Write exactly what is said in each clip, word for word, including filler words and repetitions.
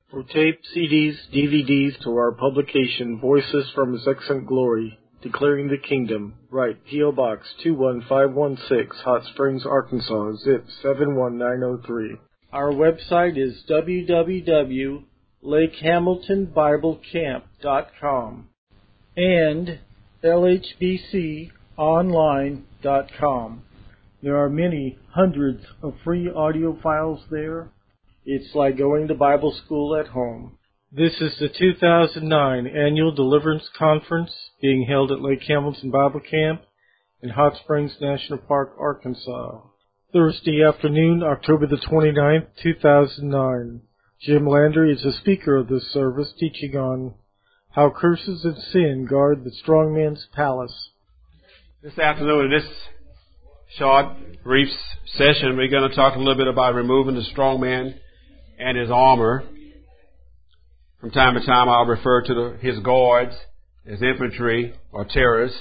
For tape, C Ds, D V Ds to our publication, Voices from His Excellent Glory, Declaring the Kingdom, write P O. Box two one five one six, Hot Springs, Arkansas, zip seven one nine zero three. Our website is w w w dot lake hamilton bible camp dot com and l h b c online dot com. There are many hundreds of free audio files there. It's like going to Bible school at home. This is the two thousand nine Annual Deliverance Conference being held at Lake Hamilton Bible Camp in Hot Springs National Park, Arkansas. Thursday afternoon, October the twenty-ninth, two thousand nine. Jim Landry is the speaker of this service, teaching on how curses and sin guard the strong man's palace. This afternoon, in this short, brief session, we're going to talk a little bit about removing the strong man and his armor. From time to time, I'll refer to the, his guards as infantry or terrorists.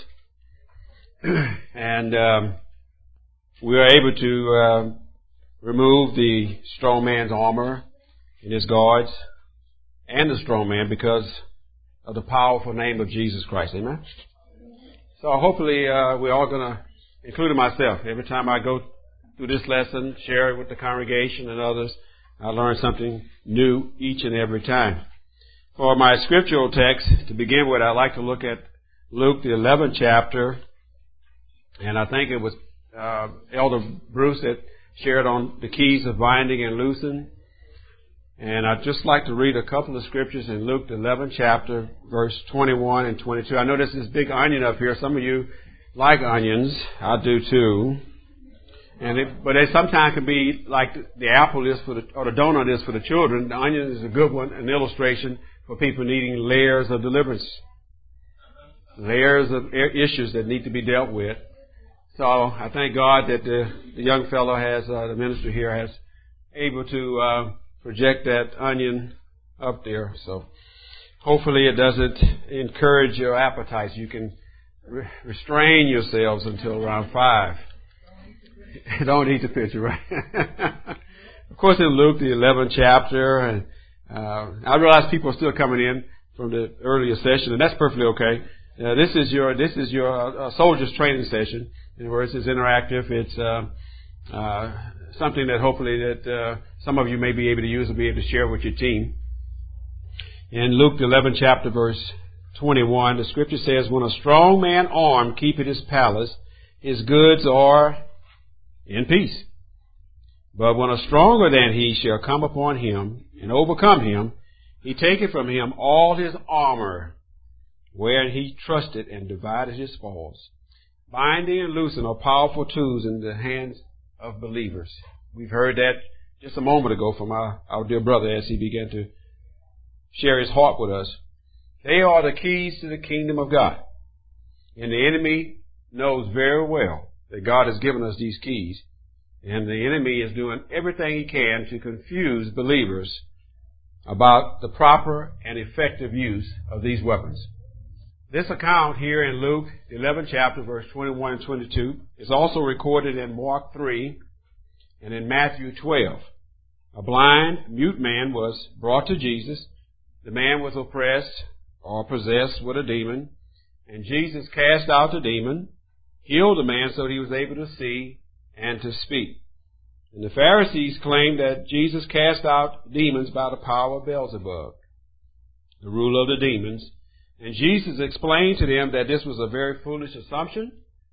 and um, we are able to uh, remove the strong man's armor and his guards and the strong man because of the powerful name of Jesus Christ. Amen? So hopefully uh, we're all going to, including myself, every time I go through this lesson, share it with the congregation and others, I learn something new each and every time. For my scriptural text, to begin with, I'd like to look at Luke, the eleventh chapter. And I think it was uh, Elder Bruce that shared on the keys of binding and loosing. And I'd just like to read a couple of scriptures in Luke, the eleventh chapter, verse twenty-one and twenty-two. I know there's this big onion up here. Some of you like onions. I do too. And it, but they sometimes can be like the, the apple is for the, or the donut is for the children. The onion is a good one, an illustration for people needing layers of deliverance, layers of issues that need to be dealt with. So I thank God that the, the young fellow has, uh, the minister here has able to uh, project that onion up there. So hopefully it doesn't encourage your appetites. You can re- restrain yourselves until around five. Don't eat the picture, right? Of course, in Luke, the eleventh chapter, and uh, I realize people are still coming in from the earlier session, and that's perfectly okay. Uh, this is your this is your uh, soldiers training session. In other words, it's interactive. It's uh, uh, something that hopefully that uh, some of you may be able to use and be able to share with your team. In Luke, the eleventh chapter, verse twenty-one, the scripture says, "When a strong man armed keepeth his palace, his goods are in peace. But when a stronger than he shall come upon him and overcome him, he taketh from him all his armor, wherein he trusted, and divided his spoils." Binding and loosing are powerful tools in the hands of believers. We've heard that just a moment ago from our, our dear brother as he began to share his heart with us. They are the keys to the kingdom of God. And the enemy knows very well that God has given us these keys, and the enemy is doing everything he can to confuse believers about the proper and effective use of these weapons. This account here in Luke, the eleventh chapter, verse twenty-one and twenty-two, is also recorded in Mark three and in Matthew twelve. A blind, mute man was brought to Jesus. The man was oppressed or possessed with a demon, and Jesus cast out the demon, healed the man so that he was able to see and to speak. And the Pharisees claimed that Jesus cast out demons by the power of Beelzebub, the ruler of the demons. And Jesus explained to them that this was a very foolish assumption,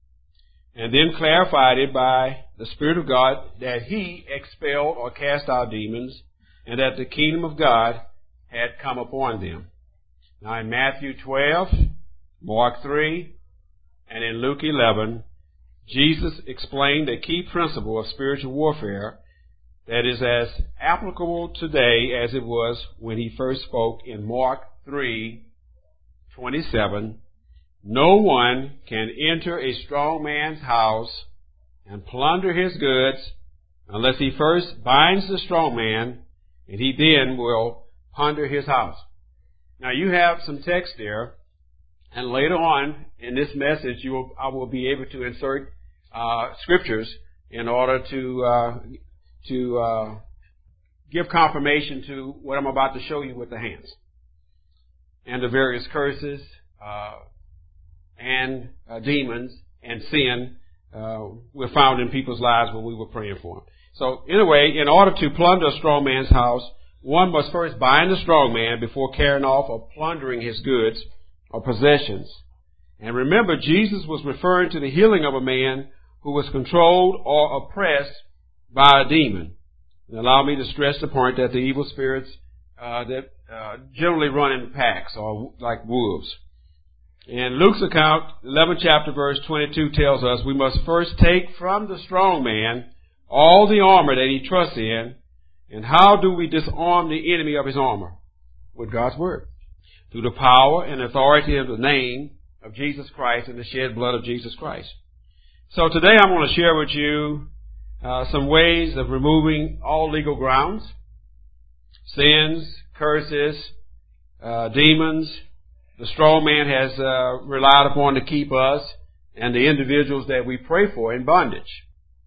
and then clarified it by the Spirit of God that he expelled or cast out demons, and that the kingdom of God had come upon them. Now in Matthew twelve, Mark three, and in Luke eleven, Jesus explained a key principle of spiritual warfare that is as applicable today as it was when he first spoke in Mark three twenty-seven. No one can enter a strong man's house and plunder his goods unless he first binds the strong man, and he then will plunder his house. Now you have some text there. And later on in this message, you will, I will be able to insert uh, scriptures in order to uh, to uh, give confirmation to what I'm about to show you with the hands and the various curses uh, and uh, demons and sin uh, were found in people's lives when we were praying for them. So, in a way, in order to plunder a strong man's house, one must first bind the strong man before carrying off or plundering his goods or possessions. And remember, Jesus was referring to the healing of a man who was controlled or oppressed by a demon. And allow me to stress the point that the evil spirits uh, that uh, generally run in packs or like wolves. In Luke's account, eleventh chapter, verse twenty-two tells us we must first take from the strong man all the armor that he trusts in. And how do we disarm the enemy of his armor? With God's Word. Through the power and authority of the name of Jesus Christ and the shed blood of Jesus Christ. So today I'm going to share with you uh, some ways of removing all legal grounds, sins, curses, uh, demons, the strong man has uh, relied upon to keep us and the individuals that we pray for in bondage.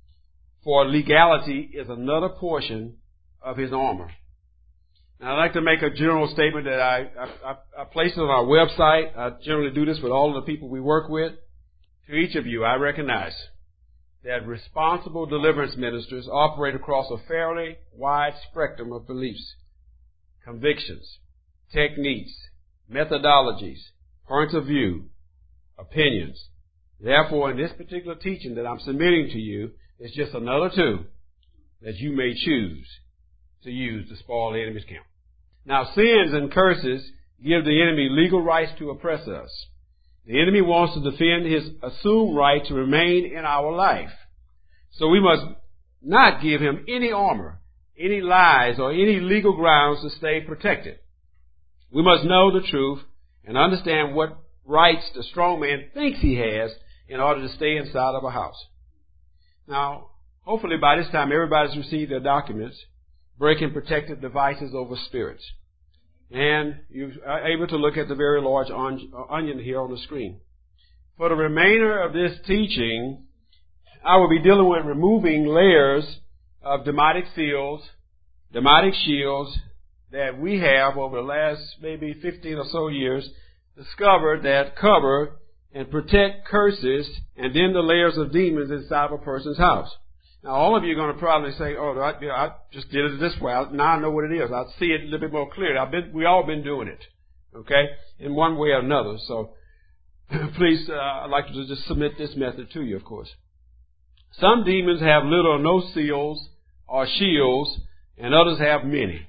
For legality is another portion of his armor. Now, I'd like to make a general statement that I, I, I place it on our website. I generally do this with all of the people we work with. To each of you, I recognize that responsible deliverance ministers operate across a fairly wide spectrum of beliefs, convictions, techniques, methodologies, points of view, opinions. Therefore, in this particular teaching that I'm submitting to you, it's just another tool that you may choose to use to spoil the enemy's camp. Now, sins and curses give the enemy legal rights to oppress us. The enemy wants to defend his assumed right to remain in our life. So we must not give him any armor, any lies, or any legal grounds to stay protected. We must know the truth and understand what rights the strong man thinks he has in order to stay inside of a house. Now, hopefully by this time everybody's received their documents, breaking protective devices over spirits. And you are able to look at the very large on, uh, onion here on the screen. For the remainder of this teaching, I will be dealing with removing layers of demonic seals, demonic shields that we have over the last maybe fifteen or so years discovered that cover and protect curses and then the layers of demons inside of a person's house. Now, all of you are going to probably say, oh, I, you know, I just did it this way. I, now I know what it is. I see it a little bit more clearly. I've been, we all been doing it, okay, in one way or another. So please, uh, I'd like to just submit this method to you, of course. Some demons have little or no seals or shields, and others have many.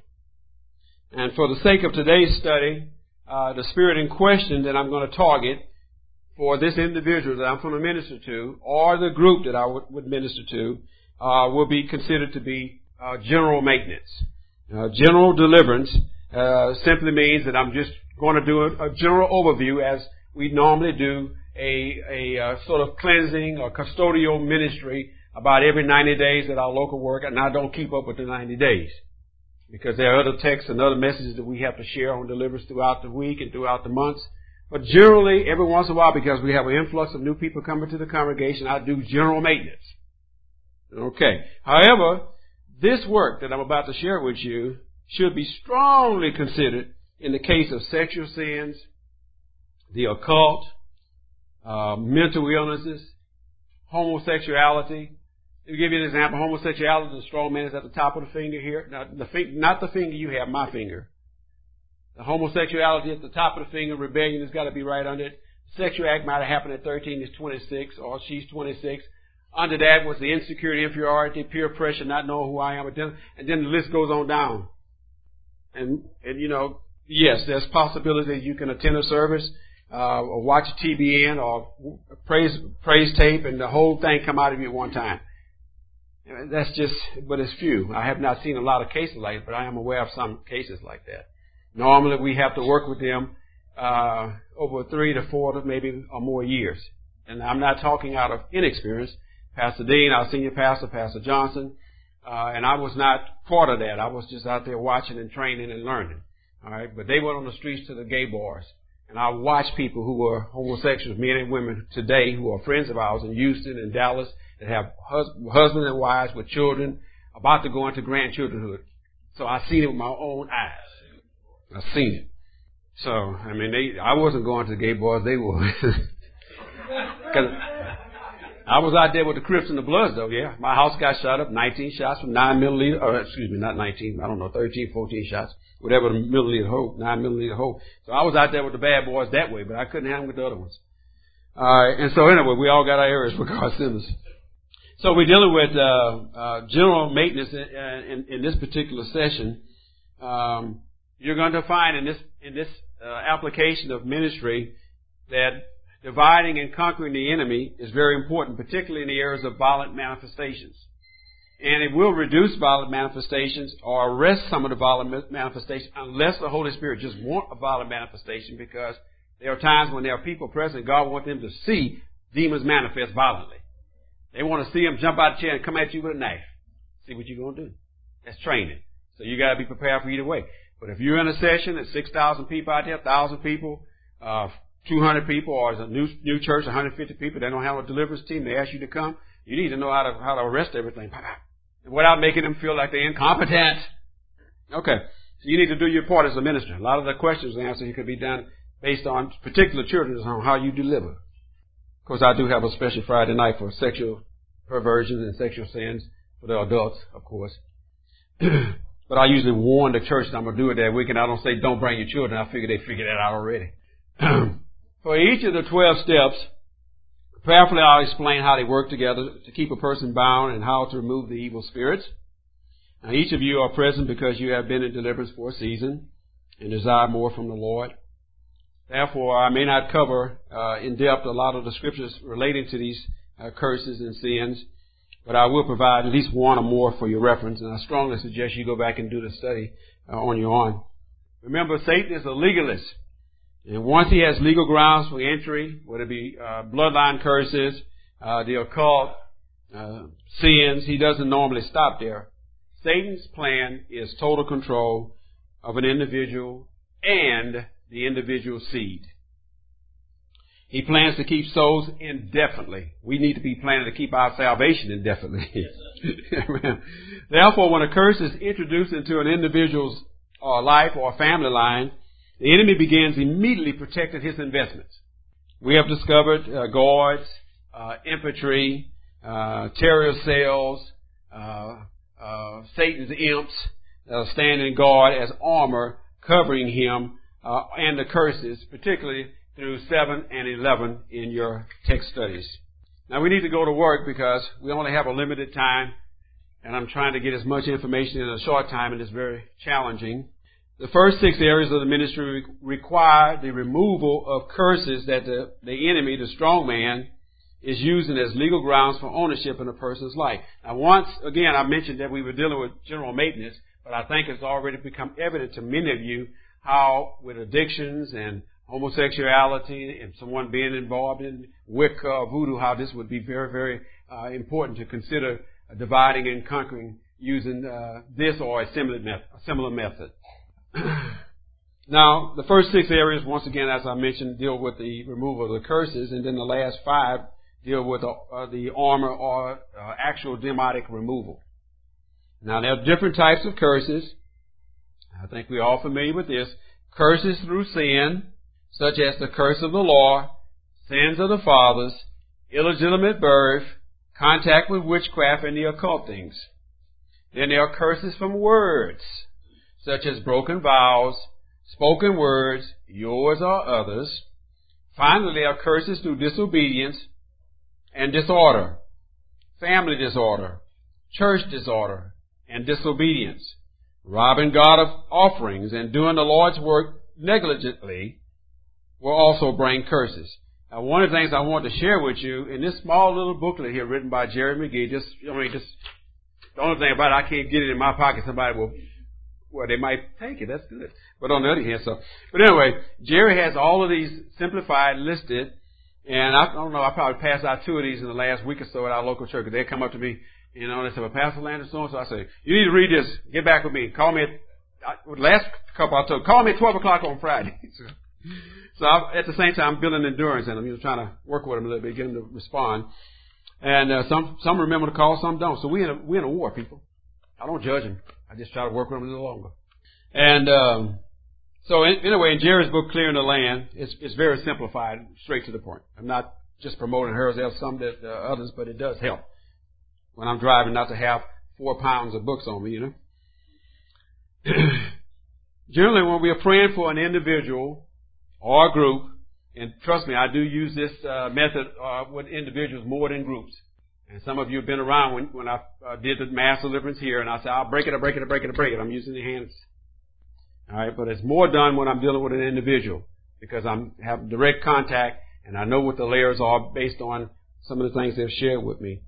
And for the sake of today's study, uh, the spirit in question that I'm going to target for this individual that I'm going to minister to, or the group that I would, would minister to, Uh, will be considered to be uh, general maintenance. Uh, general deliverance uh, simply means that I'm just going to do a, a general overview as we normally do a, a uh, sort of cleansing or custodial ministry about every ninety days at our local work, and I don't keep up with the ninety days because there are other texts and other messages that we have to share on deliverance throughout the week and throughout the months. But generally, every once in a while, because we have an influx of new people coming to the congregation, I do general maintenance. Okay. However, this work that I'm about to share with you should be strongly considered in the case of sexual sins, the occult, uh, mental illnesses, homosexuality. To give you an example, homosexuality, the strong man is at the top of the finger here. Now, the fi- not the finger you have, my finger. The homosexuality at the top of the finger, rebellion has got to be right under it. Sexual act might have happened at thirteen, is twenty-six, or she's twenty-six. Under that was the insecurity, inferiority, peer pressure, not knowing who I am. And then the list goes on down. And, and you know, yes, there's possibility that you can attend a service uh, or watch T B N or praise praise tape and the whole thing come out of you at one time. That's just, but it's few. I have not seen a lot of cases like it, but I am aware of some cases like that. Normally we have to work with them uh, over three to four to maybe or more years. And I'm not talking out of inexperience. Pastor Dean, our senior pastor, Pastor Johnson, uh, and I was not part of that. I was just out there watching and training and learning. All right, but they went on the streets to the gay bars, and I watched people who were homosexuals, men and women today, who are friends of ours in Houston and Dallas, that have hus- husbands and wives with children, about to go into grandchildrenhood. So I seen it with my own eyes. I seen it. So, I mean, they, I wasn't going to the gay boys, they were. Because I was out there with the Crips and the Bloods, though, yeah. My house got shot up, nineteen shots from nine milliliter, or excuse me, not nineteen, I don't know, thirteen, fourteen shots, whatever the milliliter hole, nine milliliter hole. So I was out there with the bad boys that way, but I couldn't hang with the other ones. Uh, and so anyway, we all got our areas for God sent us. So we're dealing with uh, uh, general maintenance in, in, in this particular session. Um, you're going to find in this in this uh, application of ministry that dividing and conquering the enemy is very important, particularly in the areas of violent manifestations. And it will reduce violent manifestations or arrest some of the violent manifestations unless the Holy Spirit just wants a violent manifestation, because there are times when there are people present, God wants them to see demons manifest violently. They want to see them jump out of the chair and come at you with a knife. See what you're going to do. That's training. So you got to be prepared for either way. But if you're in a session, there's six thousand people out there, one thousand people, uh, two hundred people, or it's a new new church, one hundred fifty people, they don't have a deliverance team, they ask you to come, you need to know how to how to arrest everything without making them feel like they're incompetent. Okay. So you need to do your part as a minister. A lot of the questions and answers could be done based on particular children, on how you deliver. Of course, I do have a special Friday night for sexual perversions and sexual sins for the adults, of course. But I usually warn the church that I'm going to do it that week, and I don't say don't bring your children. I figure they figured that out already. For each of the twelve steps, prayerfully I'll explain how they work together to keep a person bound and how to remove the evil spirits. Now, each of you are present because you have been in deliverance for a season and desire more from the Lord. Therefore, I may not cover uh, in depth a lot of the scriptures relating to these uh, curses and sins, but I will provide at least one or more for your reference, and I strongly suggest you go back and do the study uh, on your own. Remember, Satan is a legalist, and once he has legal grounds for entry, whether it be uh, bloodline curses, uh, the occult, uh, sins, he doesn't normally stop there. Satan's plan is total control of an individual and the individual seed. He plans to keep souls indefinitely. We need to be planning to keep our salvation indefinitely. Therefore, when a curse is introduced into an individual's uh, life or family line, the enemy begins immediately protecting his investments. We have discovered uh, guards, uh, infantry, uh, terror cells, uh, uh, Satan's imps uh, standing guard as armor covering him uh, and the curses, particularly through seven and eleven in your text studies. Now, we need to go to work because we only have a limited time, and I'm trying to get as much information in a short time, and it's very challenging. The first six areas of the ministry require the removal of curses that the, the enemy, the strong man, is using as legal grounds for ownership in a person's life. Now, once again, I mentioned that we were dealing with general maintenance, but I think it's already become evident to many of you how, with addictions and homosexuality and someone being involved in Wicca, voodoo, how this would be very, very uh, important to consider uh, dividing and conquering using uh, this or a similar, method, a similar method. Now, the first six areas, once again, as I mentioned, deal with the removal of the curses, and then the last five deal with the, uh, the armor or uh, actual demonic removal. Now, there are different types of curses. I think we're all familiar with this. Curses through sin, such as the curse of the law, sins of the fathers, illegitimate birth, contact with witchcraft and the occult things. Then there are curses from words, such as broken vows, spoken words, yours or others. Finally, there are curses through disobedience and disorder, family disorder, church disorder, and disobedience, robbing God of offerings and doing the Lord's work negligently will also bring curses. Now, one of the things I want to share with you in this small little booklet here written by Jerry McGee, just, I mean, just, the only thing about it, I can't get it in my pocket. Somebody will, well, they might take it. That's good. But on the other hand, so, but anyway, Jerry has all of these simplified listed, and I don't know, I probably passed out two of these in the last week or so at our local church. They come up to me, you know, and they say, well, Pastor Landon, so and so. I say, you need to read this. Get back with me. Call me at, I, the last couple I told, call me at twelve o'clock on Friday. So I, at the same time, I'm building endurance, and I'm you know, trying to work with them a little bit, get them to respond. And uh, some some remember to call, some don't. So we're in a, we're in a war, people. I don't judge them. I just try to work with them a little longer. And um, so in, anyway, in Jerry's book, Clearing the Land, it's, it's very simplified, straight to the point. I'm not just promoting hers. There's some that uh, others, but it does help when I'm driving not to have four pounds of books on me, you know. Generally, when we are praying for an individual or a group, and trust me, I do use this uh, method uh, with individuals more than groups. And some of you have been around when, when I uh, did the mass deliverance here, and I said, I'll break it, I'll break it, I'll break it, I'll break it. I'm using the hands. All right, but it's more done when I'm dealing with an individual because I'm have direct contact, and I know what the layers are based on some of the things they've shared with me.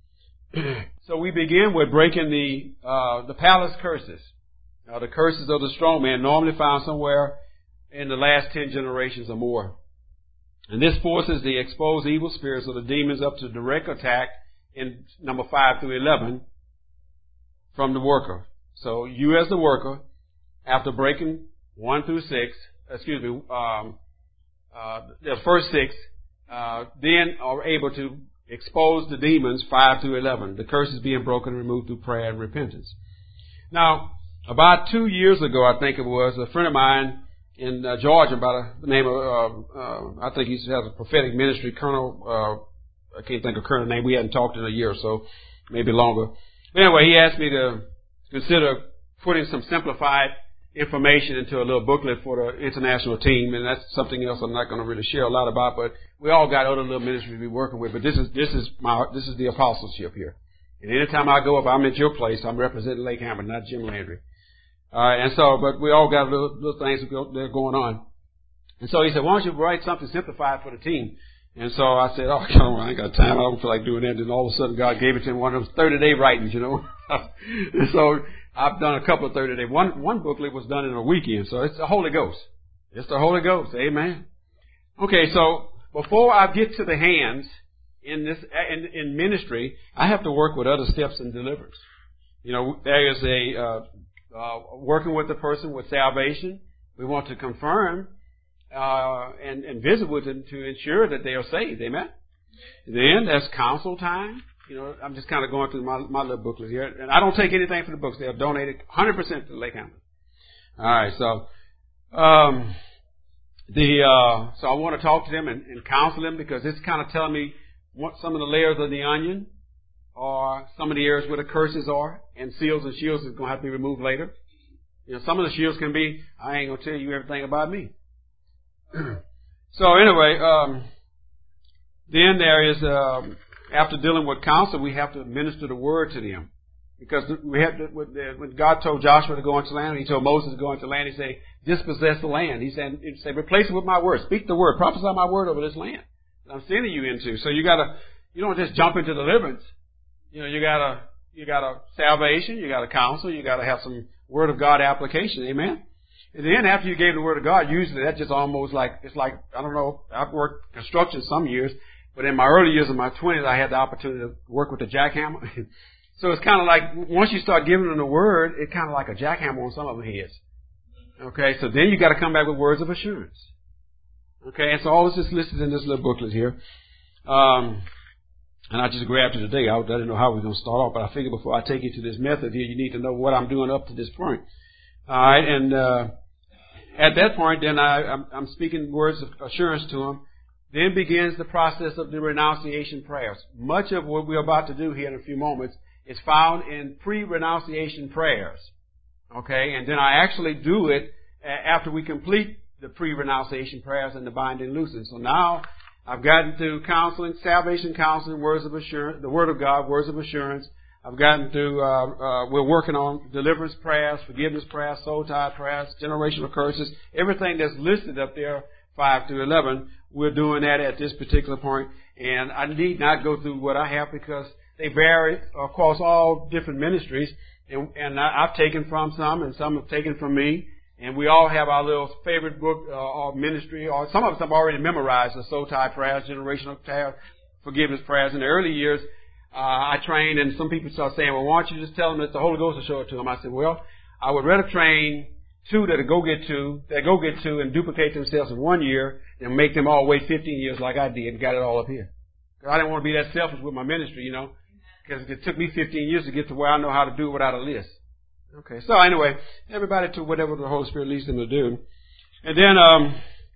So we begin with breaking the uh, the palace curses. Now, the curses of the strong man normally found somewhere in the last ten generations or more. And this forces the exposed evil spirits or the demons up to direct attack in number five through eleven from the worker. So you as the worker, after breaking one through six, excuse me, um, uh, the first six, uh, then are able to expose the demons five through eleven. The curses being broken and removed through prayer and repentance. Now, about two years ago, I think it was, a friend of mine in uh, Georgia by the name of, uh, uh, I think he has a prophetic ministry, Colonel, uh, I can't think of Colonel name. We hadn't talked in a year or so, maybe longer. But anyway, he asked me to consider putting some simplified information into a little booklet for the international team, and that's something else I'm not going to really share a lot about, but we all got other little ministries we're working with, but this is, this is my, this is the apostleship here. And anytime I go, if I'm at your place, I'm representing Lake Hammer, not Jim Landry. All right, and so, but we all got little, little things that are going on. And so he said, why don't you write something simplified for the team? And so I said, oh, come on, I ain't got time. I don't feel like doing that. And all of a sudden, God gave it to him, one of those thirty-day writings, you know. And so I've done a couple of thirty-day. One, one booklet was done in a weekend. So it's the Holy Ghost. It's the Holy Ghost. Amen. Okay, so before I get to the hands in this, in, in ministry, I have to work with other steps in deliverance. You know, there is a, uh, Uh, working with the person with salvation. We want to confirm uh, and, and visit with them to ensure that they are saved. Amen? Then there's counsel time. You know, I'm just kind of going through my, my little booklet here. And I don't take anything for the books. They are donated one hundred percent to Lake Hammer. All right, so um, the uh, so I want to talk to them and, and counsel them because it's kind of telling me what some of the layers of the onion or some of the areas where the curses are, and seals and shields is going to have to be removed later. You know, some of the shields can be, I ain't going to tell you everything about me. So anyway, um, then there is, um, after dealing with counsel, we have to minister the word to them. Because we have to, when God told Joshua to go into the land, he told Moses to go into the land, he said, dispossess the land. He said, he said, replace it with my word. Speak the word. Prophesy my word over this land that I'm sending you into. So you gotta, you don't just jump into deliverance. You know, you got a, you got a salvation, you got a counsel, you got to have some Word of God application. Amen? And then after you gave the Word of God, usually that's just almost like, it's like, I don't know, I've worked construction some years, but in my early years, in my twenties, I had the opportunity to work with the jackhammer. So it's kind of like, once you start giving them the Word, it's kind of like a jackhammer on some of their heads. Okay, so then you got to come back with words of assurance. Okay, and so all this is listed in this little booklet here. Um... And I just grabbed it today. I didn't know how we were going to start off, but I figured before I take you to this method here, you need to know what I'm doing up to this point. All right, and uh, at that point, then I, I'm, I'm speaking words of assurance to them. Then begins the process of the renunciation prayers. Much of what we're about to do here in a few moments is found in pre-renunciation prayers. Okay, and then I actually do it after we complete the pre-renunciation prayers and the binding and loosing. So now I've gotten through counseling, salvation counseling, words of assurance, the Word of God, words of assurance. I've gotten through, uh, uh, we're working on deliverance prayers, forgiveness prayers, soul tie prayers, generational curses, everything that's listed up there, five through eleven. We're doing that at this particular point. And I need not go through what I have because they vary across all different ministries. And, and I, I've taken from some and some have taken from me. And we all have our little favorite book uh, or ministry, or some of us have already memorized the soul tie prayers, generational prayer, forgiveness prayers. In the early years, uh, I trained, and some people start saying, well, why don't you just tell them that the Holy Ghost will show it to them? I said, well, I would rather train two that go get two, that go get two and duplicate themselves in one year than make them all wait fifteen years like I did and got it all up here. Because I didn't want to be that selfish with my ministry, you know. because it took me fifteen years to get to where I know how to do it without a list. Okay, so anyway, everybody to whatever the Holy Spirit leads them to do. And then um,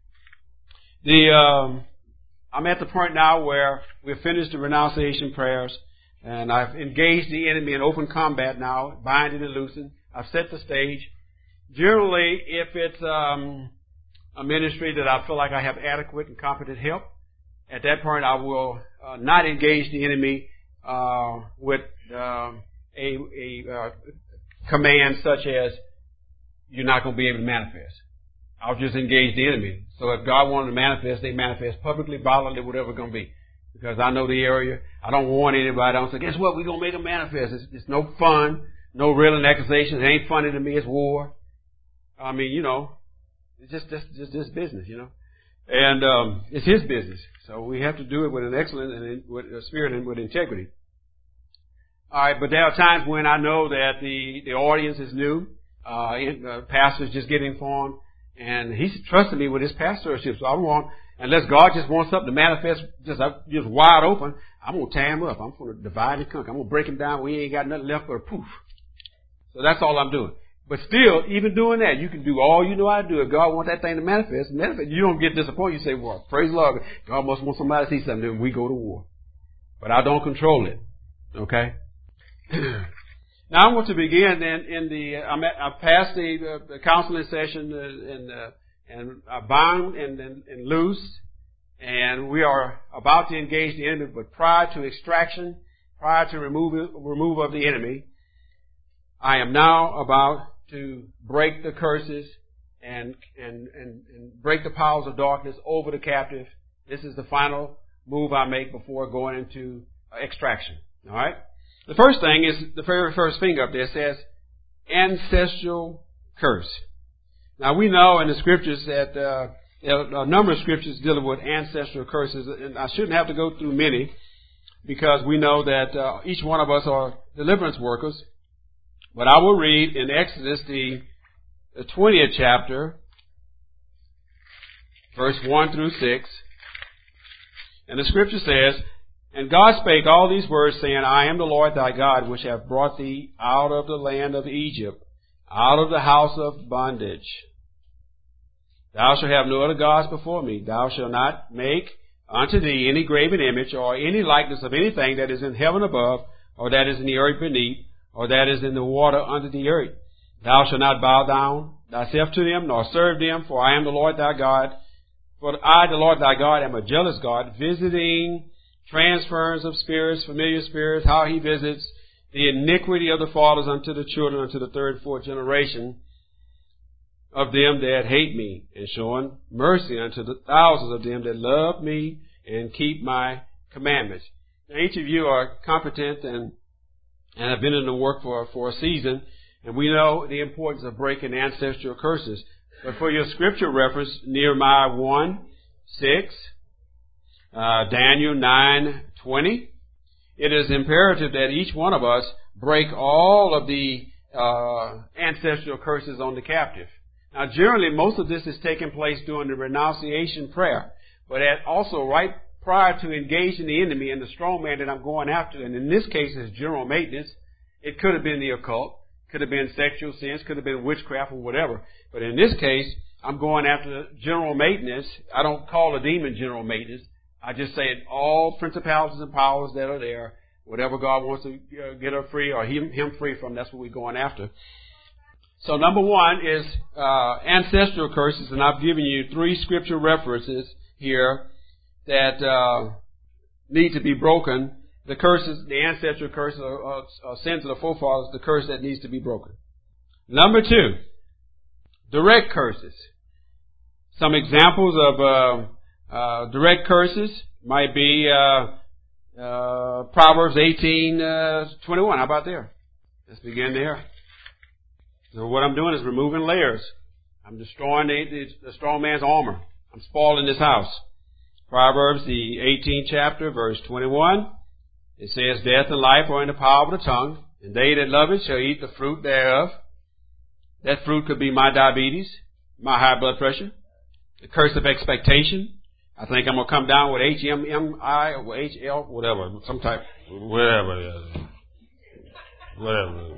the um, I'm at the point now where we've finished the renunciation prayers, and I've engaged the enemy in open combat now, binding and loosing. I've set the stage. Generally, if it's um, a ministry that I feel like I have adequate and competent help, at that point I will uh, not engage the enemy uh, with uh, a, a uh, command such as, you're not going to be able to manifest. I'll just engage the enemy. So if God wanted to manifest, they manifest publicly, violently, whatever it's going to be. Because I know the area. I don't warn anybody. I don't say, guess what? We're going to make them manifest. It's, it's no fun. No real accusations. It ain't funny to me. It's war. I mean, you know, it's just just just this business, you know. And um, it's his business. So we have to do it with an excellent and in, with a spirit and with integrity. All right, but there are times when I know that the, the audience is new. Uh, the pastor's just getting formed. And he's trusting me with his pastorship. So I want, unless God just wants something to manifest just, just wide open, I'm going to tear him up. I'm going to divide and conquer. I'm going to break him down. We ain't got nothing left but a poof. So that's all I'm doing. But still, even doing that, you can do all you know how to do. If God wants that thing to manifest, manifest. You don't get disappointed. You say, well, praise the Lord. God must want somebody to see something. Then we go to war. But I don't control it. Okay? Now I want to begin in, in the, I'm at, I've passed the, uh, the counseling session uh, and, uh, and uh, bound and, and, and loose, and we are about to engage the enemy, but prior to extraction, prior to removal, removal of the enemy, I am now about to break the curses and, and, and, and break the powers of darkness over the captive. This is the final move I make before going into uh, extraction. All right? The first thing is the very first finger up there says ancestral curse. Now we know in the scriptures that uh, there are a number of scriptures dealing with ancestral curses, and I shouldn't have to go through many because we know that uh, each one of us are deliverance workers. But I will read in Exodus the, the twentieth chapter, verse one through six, and the scripture says, "And God spake all these words, saying, I am the Lord thy God, which have brought thee out of the land of Egypt, out of the house of bondage. Thou shalt have no other gods before me. Thou shalt not make unto thee any graven image, or any likeness of anything that is in heaven above, or that is in the earth beneath, or that is in the water under the earth. Thou shalt not bow down thyself to them, nor serve them, for I am the Lord thy God. For I, the Lord thy God, am a jealous God, visiting transference of spirits, familiar spirits, how he visits the iniquity of the fathers unto the children, unto the third, fourth generation of them that hate me, and showing mercy unto the thousands of them that love me and keep my commandments." Now, each of you are competent and, and have been in the work for, for a season, and we know the importance of breaking ancestral curses. But for your scripture reference, Nehemiah one, six, Uh, Daniel nine twenty. It is imperative that each one of us break all of the uh, ancestral curses on the captive. Now, generally, most of this is taking place during the renunciation prayer, but at also right prior to engaging the enemy and the strong man that I'm going after, and in this case, it's general maintenance. It could have been the occult, could have been sexual sins, could have been witchcraft or whatever. But in this case, I'm going after general maintenance. I don't call a demon general maintenance. I just say all principalities and powers that are there, whatever God wants to uh, get her free or him, him free from, that's what we're going after. So number one is uh, ancestral curses, and I've given you three scripture references here that uh, need to be broken. The curses, the ancestral curses, or, or, or sins of the forefathers, the curse that needs to be broken. Number two, direct curses. Some examples of uh, Uh, direct curses might be uh, uh, Proverbs eighteen twenty-one. How about there? Let's begin there. So what I'm doing is removing layers. I'm destroying the, the, the strong man's armor. I'm spoiling this house. Proverbs, the eighteenth chapter, verse twenty-one. It says, "Death and life are in the power of the tongue, and they that love it shall eat the fruit thereof." That fruit could be my diabetes, my high blood pressure, the curse of expectation. I think I'm going to come down with H M M I or H L, whatever, some type, whatever, whatever.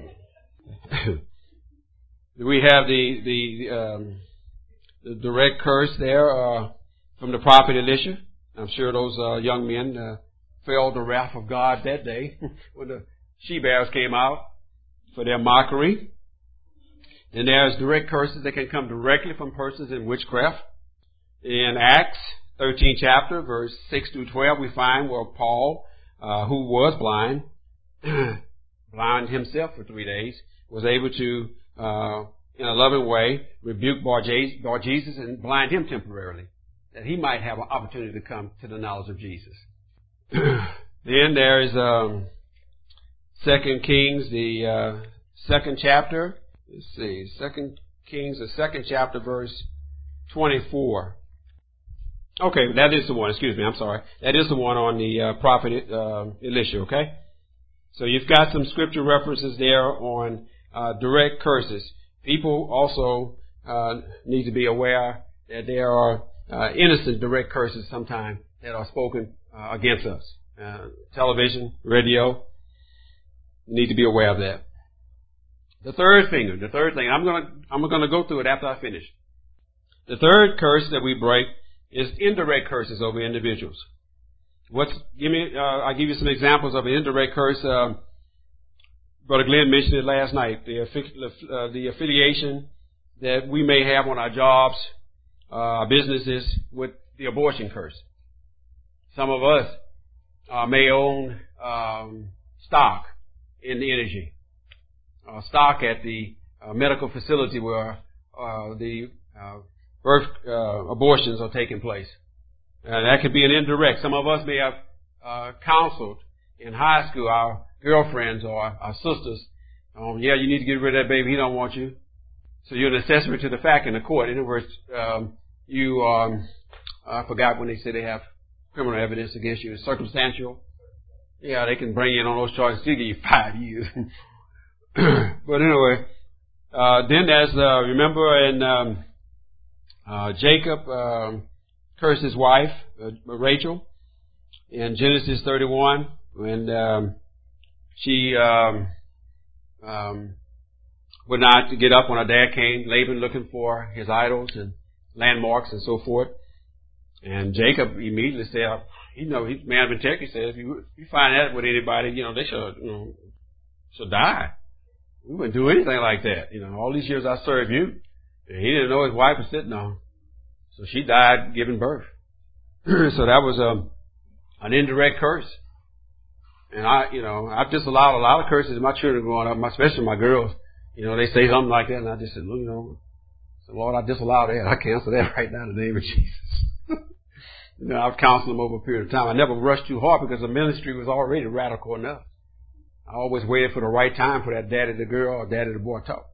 We have the the, um, the direct curse there uh, from the prophet Elisha. I'm sure those uh, young men uh, felt the wrath of God that day when the she-bears came out for their mockery. Then there's direct curses that can come directly from persons in witchcraft. In Acts thirteenth chapter, verse six through twelve, we find where Paul, uh, who was blind, blind himself for three days, was able to, uh, in a loving way, rebuke Bar Jesus and blind him temporarily, that he might have an opportunity to come to the knowledge of Jesus. Then there is um, Second Kings, the uh, second chapter. Let's see, Second Kings, the second chapter, verse twenty-four. Okay, that is the one. Excuse me, I'm sorry. That is the one on the uh, prophet uh, Elisha. Okay, so you've got some scripture references there on uh, direct curses. People also uh, need to be aware that there are uh, innocent direct curses sometimes that are spoken uh, against us. Uh, television, radio, you need to be aware of that. The third finger, the third thing, I'm gonna I'm gonna go through it after I finish. The third curse that we break is indirect curses over individuals. What's give me? Uh, I'll give you some examples of an indirect curse. Uh, Brother Glenn mentioned it last night. The uh, the affiliation that we may have on our jobs, uh, businesses with the abortion curse. Some of us uh, may own um, stock in the energy, uh, stock at the uh, medical facility where uh, the uh, birth uh, abortions are taking place. And that could be an indirect. Some of us may have uh, counseled in high school our girlfriends or our sisters. Um, yeah, you need to get rid of that baby. He don't want you. So you're an accessory to the fact in the court. In other words, um, you, um, I forgot when they say they have criminal evidence against you. It's circumstantial. Yeah, they can bring you in on those charges. They'll give you five years. But anyway, uh, then there's, uh, remember in, um, uh, Jacob, um, cursed his wife, uh, Rachel, in Genesis thirty-one, when, um, she, um, um, would not get up when her dad came, Laban looking for his idols and landmarks and so forth. And Jacob immediately said, you know, he's a man of integrity, said, if you, if you find that with anybody, you know, they should, you know, should die. We wouldn't do anything like that. You know, all these years I served you. And he didn't know his wife was sitting on. So she died giving birth. So that was um, an indirect curse. And I, you know, I've disallowed a lot of curses in my children growing up, especially my girls. You know, they say something like that, and I just said, you know, so Lord, I disallow that. I cancel that right now in the name of Jesus. You know, I've counseled them over a period of time. I never rushed too hard because the ministry was already radical enough. I always waited for the right time for that daddy to girl or daddy to boy talk.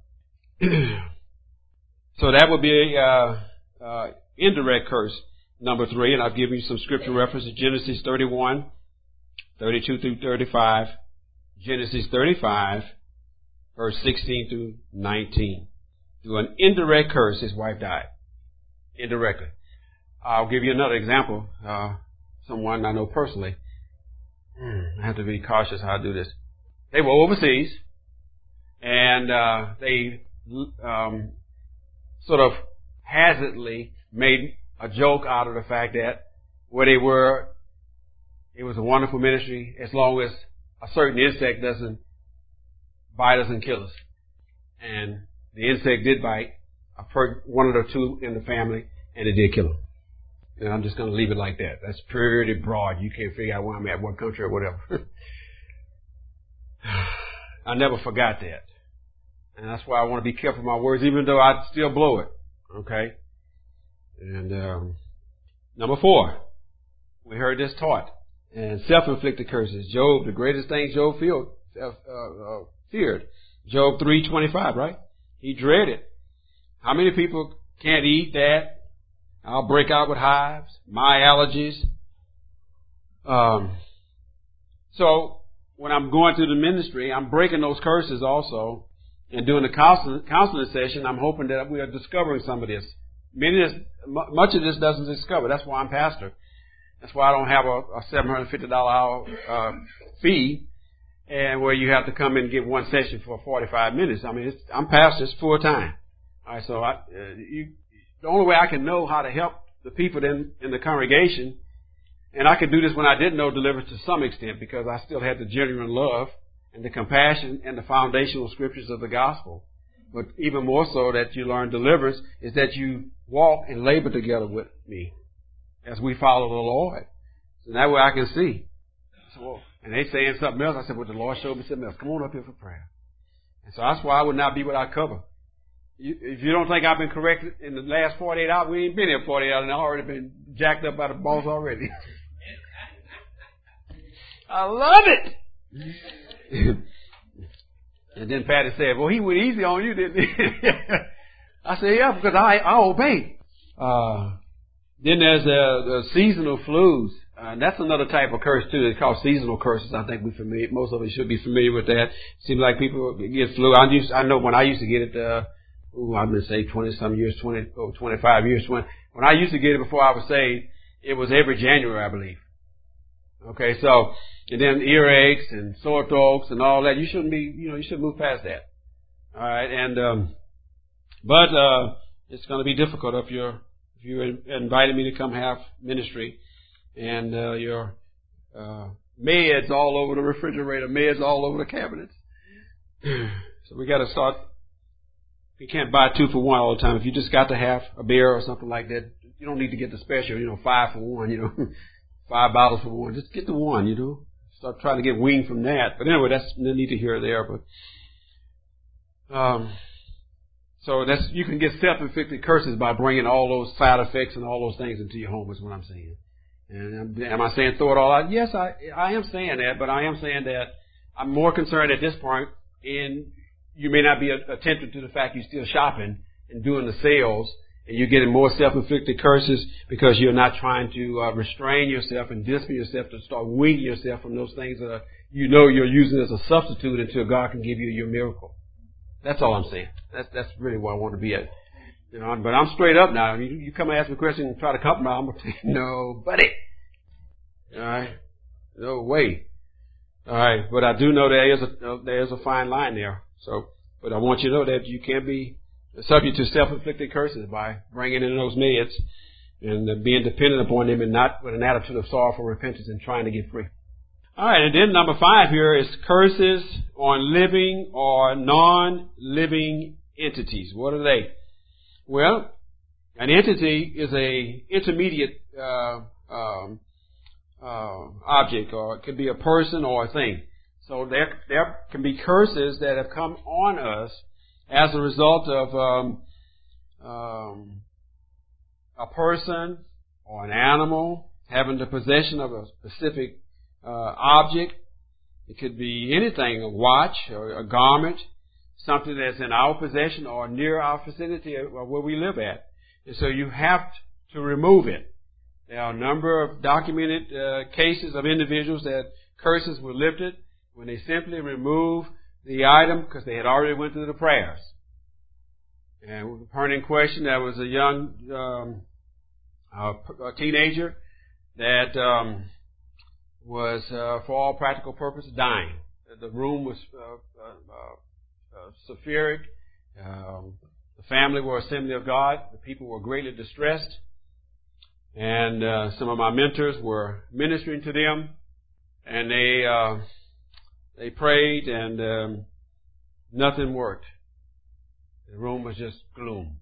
So that would be a uh, uh, indirect curse, number three, and I've given you some scripture references. Genesis thirty-one, thirty-two through thirty-five. Genesis thirty-five, verse sixteen through nineteen. Through an indirect curse, his wife died. Indirectly. I'll give you another example. Uh, someone I know personally. I have to be cautious how I do this. They were overseas, and uh, they um, sort of haphazardly made a joke out of the fact that where they were, it was a wonderful ministry as long as a certain insect doesn't bite us and kill us. And the insect did bite a per- one of the two in the family, and it did kill them. And I'm just going to leave it like that. That's pretty broad. You can't figure out where I'm at, what country or whatever. I never forgot that. And that's why I want to be careful with my words, even though I still blow it. Okay? And um, number four, we heard this taught. And self-inflicted curses. Job, the greatest thing Job feared, uh, uh, feared. Job three twenty-five, right? He dreaded. How many people can't eat that? I'll break out with hives, my allergies. Um, so when I'm going through the ministry, I'm breaking those curses also. And during the counseling, counseling session, I'm hoping that we are discovering some of this many of this, much of this doesn't discover. That's why I'm pastor. That's why I don't have a, a seven hundred fifty dollars hour uh, fee, and where you have to come in and get one session for forty-five minutes. I mean, it's, I'm pastor. It's full time. All right, so I, uh, you, the only way I can know how to help the people in, in the congregation, and I could do this when I didn't know deliverance to some extent, because I still had the genuine love and the compassion and the foundational scriptures of the gospel. But even more so that you learn deliverance is that you walk and labor together with me as we follow the Lord. So that way I can see. So, and they saying something else. I said, well, the Lord showed me something else. Come on up here for prayer. And so that's why I would not be without cover. You, if you don't think I've been corrected in the last forty-eight hours, we ain't been here forty-eight hours, and I've already been jacked up by the boss already. I love it. And then Patty said, well, he went easy on you, didn't he? I said, yeah, because I, I obey. Uh, then there's the, the seasonal flus. Uh, that's another type of curse, too. It's called seasonal curses. I think we're familiar. Most of us should be familiar with that. Seems like people get flu. I used, I know when I used to get it, uh, ooh, I'm going to say twenty-some years, twenty, oh, twenty-five years. When, when I used to get it before I was saved, it was every January, I believe. Okay, so, and then earaches and sore throats and all that. You shouldn't be, you know, you should move past that. All right, and, um, but, uh, it's going to be difficult if you're, if you invited me to come have ministry and, uh, your, uh, meds all over the refrigerator, meds all over the cabinets. So we got to start, you can't buy two for one all the time. If you just got to have a beer or something like that, you don't need to get the special, you know, five for one, you know. Five bottles for one. Just get the one, you know. Start trying to get weaned from that. But anyway, that's neither here or there. But um, so that's you can get self-inflicted curses by bringing all those side effects and all those things into your home. Is what I'm saying. And am I saying throw it all out? Yes, I I am saying that. But I am saying that I'm more concerned at this point. In you may not be attentive to the fact you're still shopping and doing the sales. And you're getting more self-inflicted curses because you're not trying to uh, restrain yourself and discipline yourself to start weaning yourself from those things that are, you know you're using as a substitute until God can give you your miracle. That's all I'm saying. That's that's really where I want to be at. You know, but I'm straight up now. You, you come and ask me a question and try to compromise, I'm going to say, no, buddy. All right? No way. All right? But I do know there is a, uh, there is a fine line there. So, but I want you to know that you can't be subject to self-inflicted curses by bringing in those meds and uh, being dependent upon them and not with an attitude of sorrowful repentance and trying to get free. All right, and then number five here is curses on living or non-living entities. What are they? Well, an entity is a intermediate uh, um, uh, object, or it could be a person or a thing. So there, there can be curses that have come on us as a result of um, um, a person or an animal having the possession of a specific uh, object. It could be anything, a watch or a garment, something that's in our possession or near our vicinity or where we live at. And so you have to remove it. There are a number of documented uh, cases of individuals that curses were lifted when they simply removed the item because they had already went through the prayers. And with the burning question, there was a young um, uh, a teenager that um, was, uh, for all practical purposes, dying. The room was uh, uh, uh, sulfuric. Um, the family were Assembly of God. The people were greatly distressed. And uh, some of my mentors were ministering to them. And they uh, they prayed, and um, nothing worked. The room was just gloom.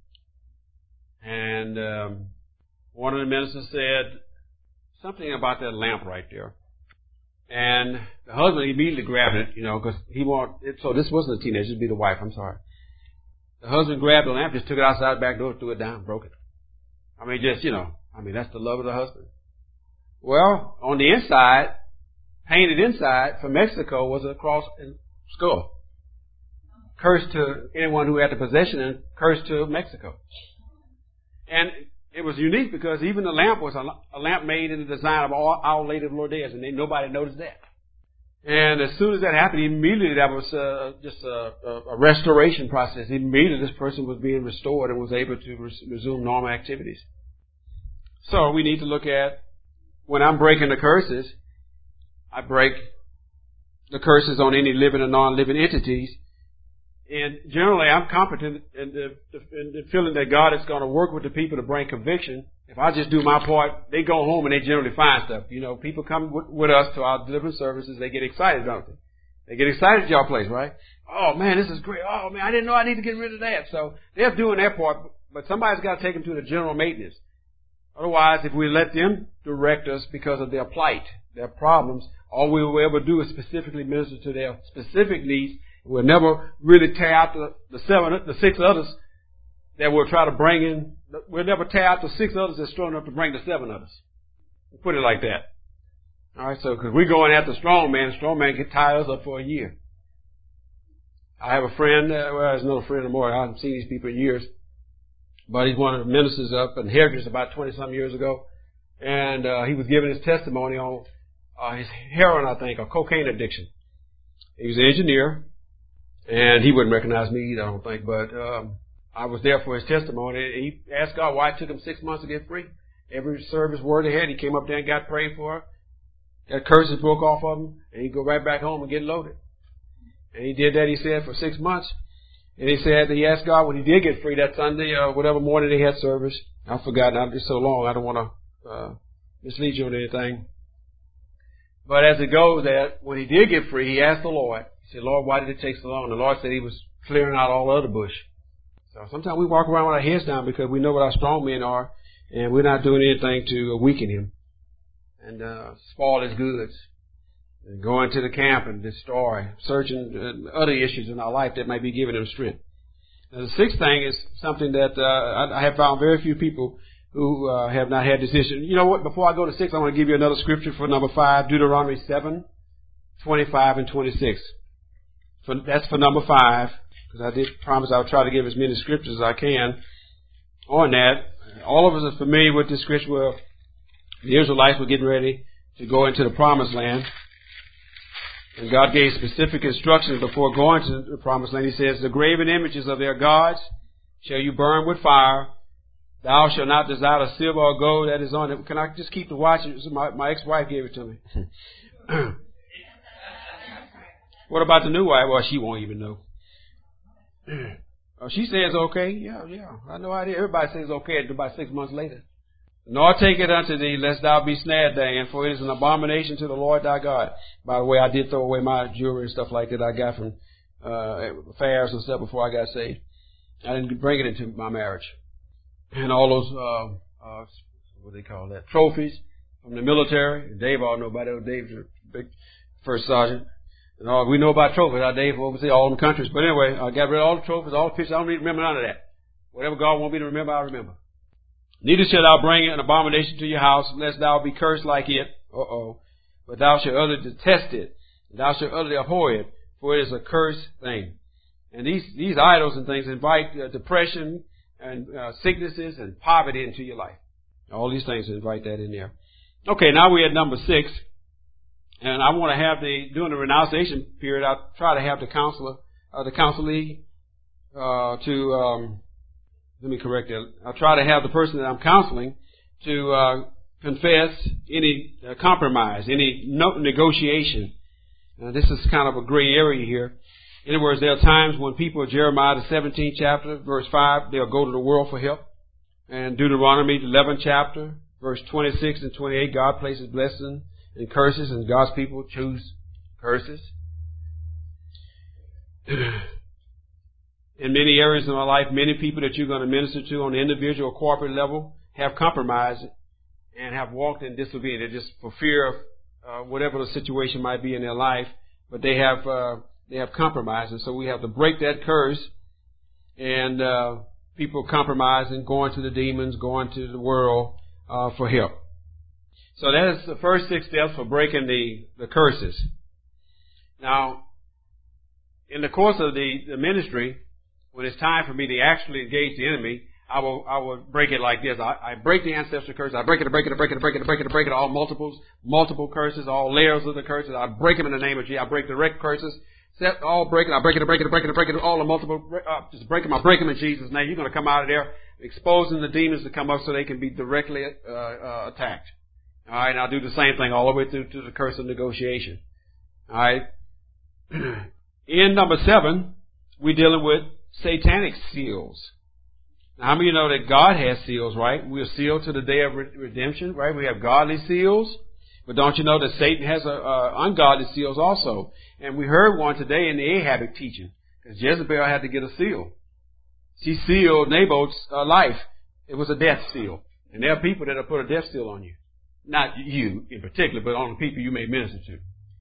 And um, one of the ministers said something about that lamp right there. And the husband immediately grabbed it, you know, because he wanted, so this wasn't a teenager, it'd be the wife, I'm sorry. The husband grabbed the lamp, just took it outside the back door, threw it down, broke it. I mean, just, you know, I mean, that's the love of the husband. Well, on the inside, painted inside for Mexico was a cross and skull. Curse to anyone who had the possession and curse to Mexico. And it was unique because even the lamp was a, a lamp made in the design of all Our Lady of Lourdes, and they, nobody noticed that. And as soon as that happened, immediately that was uh, just a, a restoration process. Immediately this person was being restored and was able to res- resume normal activities. So we need to look at, when I'm breaking the curses, I break the curses on any living and non-living entities. And generally I'm competent in the, in the feeling that God is going to work with the people to bring conviction. If I just do my part, they go home and they generally find stuff. You know, people come with, with us to our deliverance services, they get excited, don't they? They get excited at your place, right? Oh man, this is great. Oh man, I didn't know I need to get rid of that. So they're doing their part, but somebody's got to take them to the general maintenance. Otherwise, if we let them direct us because of their plight, their problems, all we will ever do is specifically minister to their specific needs. We'll never really tear out the, the seven, the six others that we'll try to bring in. We'll never tear out the six others that's strong enough to bring the seven others. We'll put it like that. All right, so because we're going after strong man, strong man can tie us up for a year. I have a friend, uh, well, there's another friend of mine. I haven't seen these people in years, but he's one of the ministers up in Heritage about twenty some years ago, and uh, he was giving his testimony on uh, his heroin, I think, or cocaine addiction. He was an engineer, and he wouldn't recognize me either, I don't think, but um, I was there for his testimony. He asked God why it took him six months to get free. Every service word ahead, he came up there and got prayed for. That curses broke off of him, and he'd go right back home and get loaded. And he did that, he said, for six months. And he said that he asked God when he did get free that Sunday, or uh, whatever morning they had service. I've forgotten, it's so long, I don't want to uh, mislead you on anything. But as it goes, that when he did get free, he asked the Lord. He said, Lord, why did it take so long? The Lord said he was clearing out all the other bush. So sometimes we walk around with our heads down because we know what our strong men are, and we're not doing anything to weaken him and uh, spoil his goods. And go into the camp and destroy, searching uh, other issues in our life that may be giving him strength. Now, the sixth thing is something that uh, I, I have found very few people who uh, have not had this issue. You know what? Before I go to six, I want to give you another scripture for number five, Deuteronomy seven, twenty-five and twenty-six. For, that's for number five, because I did promise I would try to give as many scriptures as I can on that. All of us are familiar with this scripture where the Israelites were getting ready to go into the promised land. And God gave specific instructions before going to the promised land. He says, the graven images of their gods shall you burn with fire. Thou shalt not desire the silver or gold that is on it. Can I just keep the watch? My, my ex-wife gave it to me. What about the new wife? Well, she won't even know. Oh, she says okay. Yeah, yeah. I have no idea. Everybody says okay about six months later. Nor take it unto thee, lest thou be snared therein, for it is an abomination to the Lord thy God. By the way, I did throw away my jewelry and stuff like that I got from uh, fairs and stuff before I got saved. I didn't bring it into my marriage. And all those, uh, uh, what do they call that, trophies from the military. Dave all know about it. Dave's a big first sergeant. And all, we know about trophies. Our Dave oversees all them countries. But anyway, I got rid of all the trophies, all the pictures. I don't need to remember none of that. Whatever God wants me to remember, I'll remember. Neither shalt thou bring an abomination to your house, lest thou be cursed like it. Uh-oh. But thou shalt utterly detest it. Thou shalt utterly abhor it, for it is a cursed thing. And these, these idols and things invite uh, depression and uh, sicknesses and poverty into your life. All these things invite that in there. Okay, now we're at number six. And I want to have the, during the renunciation period, I try to have the counselor, uh, the counselee, uh, to, um, Let me correct that. I try to have the person that I'm counseling to uh, confess any uh, compromise, any no- negotiation. Now, this is kind of a gray area here. In other words, there are times when people, Jeremiah the seventeenth chapter, verse five, they'll go to the world for help. And Deuteronomy the eleventh chapter, verse twenty-six and twenty-eight, God places blessings and curses, and God's people choose curses. In many areas of my life, many people that you're going to minister to on the individual or corporate level have compromised and have walked in disobedience just for fear of uh, whatever the situation might be in their life. But they have uh, they have compromised, and so we have to break that curse. And uh, people compromising, going to the demons, going to the world uh, for help. So that is the first six steps for breaking the, the curses. Now, in the course of the, the ministry, when it's time for me to actually engage the enemy, I will, I will break it like this. I, I break the ancestral curse. I break it, I break it, I break it, I break it, I break it, I break it, all multiples, multiple curses, all layers of the curses. I break them in the name of Jesus. I break the direct curses. Set, all break it. I break it, I break it, I break it, I break it, all the multiple, uh, just break them. I break them in Jesus' name. You're going to come out of there exposing the demons to come up so they can be directly, uh, uh, attacked. All right. And I'll do the same thing all the way through to the curse of negotiation. All right. In number seven, we're dealing with satanic seals. Now, how many of you know that God has seals, right? We're sealed to the day of redemption, right? We have godly seals. But don't you know that Satan has a, uh, ungodly seals also? And we heard one today in the Ahabic teaching, because Jezebel had to get a seal. She sealed Naboth's uh, life. It was a death seal. And there are people that have put a death seal on you. Not you in particular, but on the people you may minister to.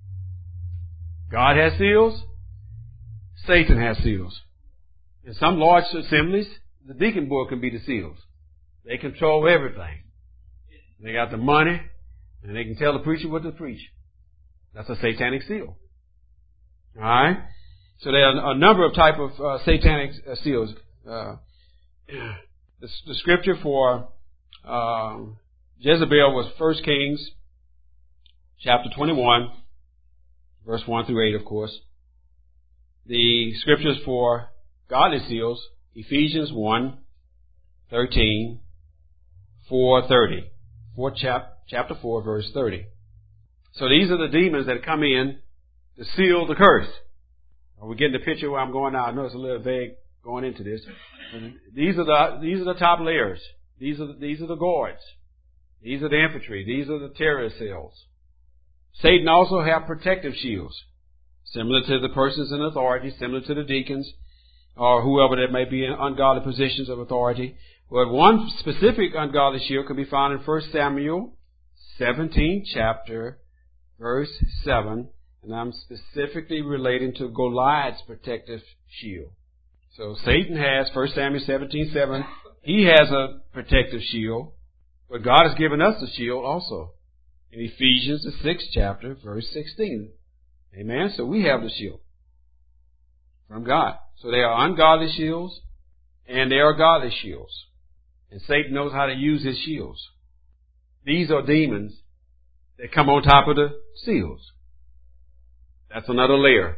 God has seals. Satan has seals. In some large assemblies, the deacon board can be the seals. They control everything. They got the money, and they can tell the preacher what to preach. That's a satanic seal. All right? So there are a number of type of uh, satanic uh, seals. Uh, the, the scripture for um, Jezebel was First Kings chapter twenty-one, verse one through eight, of course. The scriptures for godly seals, Ephesians one, thirteen, four, thirty. Four chap, chapter four, verse thirty. So these are the demons that come in to seal the curse. Are we getting the picture where I'm going now? I know it's a little vague going into this. These are the these are the top layers. These are the, these are the guards. These are the infantry. These are the terror cells. Satan also have protective shields, similar to the persons in authority, similar to the deacons, or whoever that may be in ungodly positions of authority. But one specific ungodly shield can be found in First Samuel seventeen chapter, verse seven. And I'm specifically relating to Goliath's protective shield. So Satan has, First Samuel seventeen seven, he has a protective shield, but God has given us a shield also. In Ephesians, the sixth chapter, verse sixteen. Amen? So we have the shield from God. So there are ungodly shields, and there are godly shields. And Satan knows how to use his shields. These are demons that come on top of the seals. That's another layer.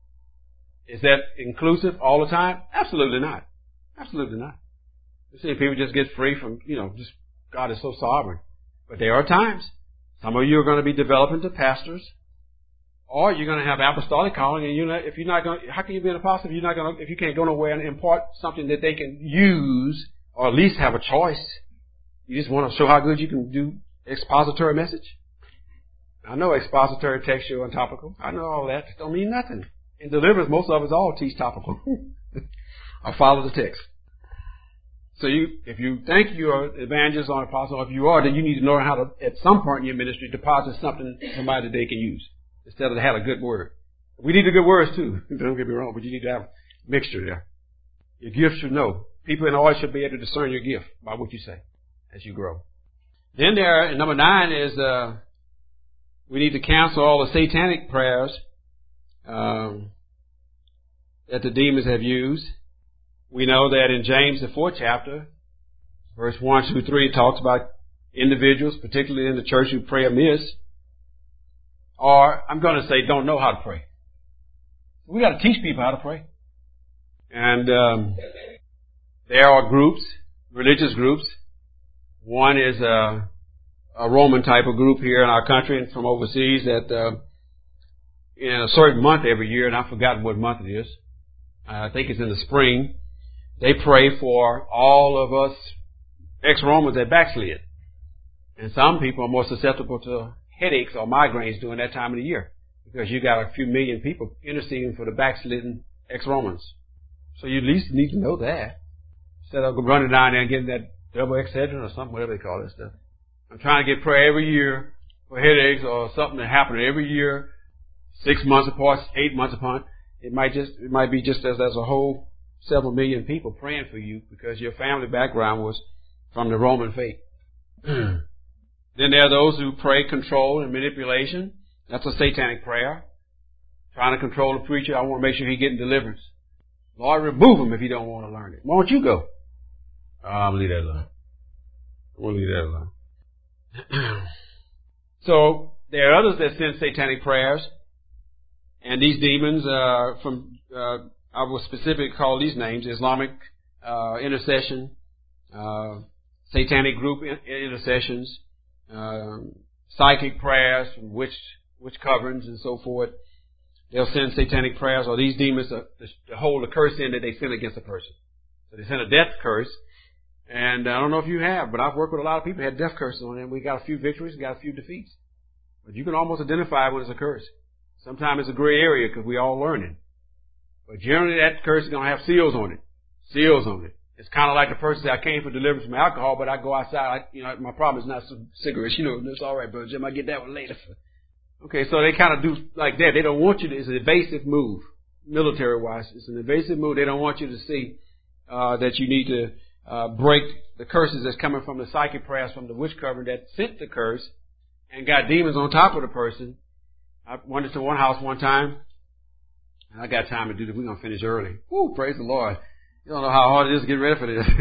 Is that inclusive all the time? Absolutely not. Absolutely not. You see, people just get free from, you know, just God is so sovereign. But there are times. Some of you are going to be developing to pastors, or you're going to have apostolic calling, and you're not, if you're not going, how can you be an apostle if you're not going to, if you can't go nowhere and impart something that they can use, or at least have a choice? You just want to show how good you can do expository message. I know expository, textual, and topical. I know all that. It don't mean nothing. In deliverance, most of us all teach topical. Or follow the text. So you, if you think you're evangelist or apostle, if you are, then you need to know how to, at some point in your ministry, deposit something somebody that they can use, instead of to have a good word. We need the good words too. Don't get me wrong, but you need to have a mixture there. Your gift should know. People in the audience should be able to discern your gift by what you say as you grow. Then there, number nine is, uh, we need to cancel all the satanic prayers um, that the demons have used. We know that in James, the fourth chapter, verse one through three, it talks about individuals, particularly in the church, who pray amiss, or I'm going to say don't know how to pray. We got to teach people how to pray. And um, there are groups, religious groups. One is uh, a Roman type of group here in our country and from overseas that uh, in a certain month every year, and I've forgotten what month it is, I think it's in the spring, they pray for all of us ex-Romans that backslid. And some people are more susceptible to headaches or migraines during that time of the year, because you got a few million people interceding for the backslidden ex-Romans. So you at least need to know that, instead of running down there and getting that double Excedrin or something, whatever they call that stuff. I'm trying to get prayer every year for headaches or something that happened every year, six months apart, eight months apart. It might just, it might be just as there's a whole several million people praying for you because your family background was from the Roman faith. Then there are those who pray control and manipulation. That's a satanic prayer. Trying to control the preacher. I want to make sure he's getting deliverance. Lord, remove him if he don't want to learn it. Why don't you go? I'm going to leave that alone. I'm going to leave that alone. So there are others that send satanic prayers. And these demons, uh, from, uh, I will specifically call these names: Islamic uh, intercession, uh, satanic group in- intercessions, uh, psychic prayers, from witch, witch coverings and so forth. They'll send satanic prayers, or these demons to, to hold a curse in that they send against a person. So they send a death curse. And I don't know if you have, but I've worked with a lot of people who had death curses on them. We got a few victories, we got a few defeats. But you can almost identify when it's a curse. Sometimes it's a gray area because we all learning. But generally that curse is going to have seals on it. Seals on it. It's kind of like the person that I came for deliverance from alcohol, but I go outside, I, you know, my problem is not some cigarettes. You know, it's all right, Brother Jim, I get that one later. Okay, so they kind of do like that. They don't want you to, it's an evasive move, military-wise. It's an evasive move. They don't want you to see uh, that you need to uh, break the curses that's coming from the psychic prayers, from the witch covering that sent the curse and got demons on top of the person. I went into one house one time, and I got time to do this. We're going to finish early. Woo, praise the Lord. You don't know how hard it is to get ready for this.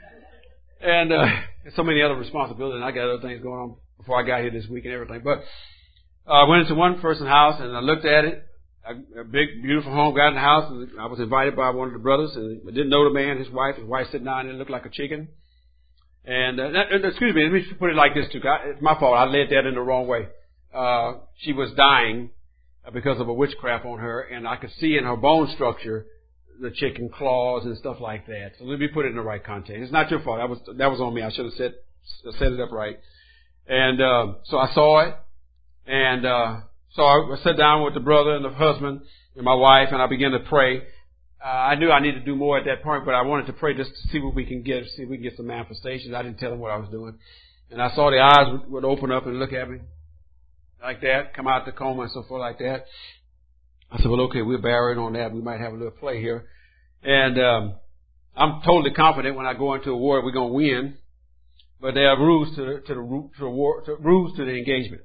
and uh, so many other responsibilities, and I got other things going on before I got here this week and everything. But uh, I went into one person's house, and I looked at it. A, a big, beautiful home, got in the house, and I was invited by one of the brothers, and I didn't know the man, his wife. His wife sitting down there, looked like a chicken. And, uh, that, excuse me, let me put it like this, too. It's my fault. I led that in the wrong way. Uh, she was dying because of a witchcraft on her, and I could see in her bone structure the chicken claws and stuff like that. So let me put it in the right context. It's not your fault. That was that was on me. I should have set set it up right. And uh, so I saw it, and uh, so I sat down with the brother and the husband and my wife, and I began to pray. Uh, I knew I needed to do more at that point, but I wanted to pray just to see what we can get, see if we can get some manifestations. I didn't tell them what I was doing, and I saw the eyes would, would open up and look at me. Like that, come out the coma and so forth like that. I said, well, okay, we're barring on that. We might have a little play here. And um, I'm totally confident when I go into a war, we're going to win. But there are rules to, to the to the war, to, rules to the engagement.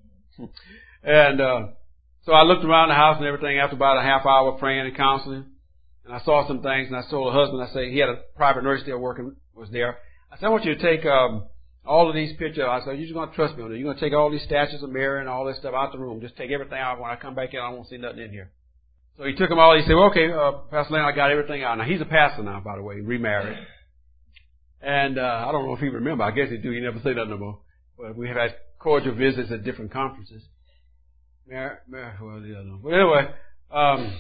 and uh, so I looked around the house and everything after about a half hour praying and counseling. And I saw some things, and I told the husband, I said, he had a private nurse there working, was there. I said, I want you to take um, all of these pictures. I said, you're just going to trust me on it. You're going to take all these statues of Mary and all this stuff out the room. Just take everything out. When I come back in, I won't see nothing in here. So he took them all. He said, well, okay, uh, Pastor Lane, I got everything out. Now, he's a pastor now, by the way, remarried. And uh, I don't know if he remember. I guess he do. He never say that no more. But we have had cordial visits at different conferences. Mary, Mary, well, the other one. But anyway, um,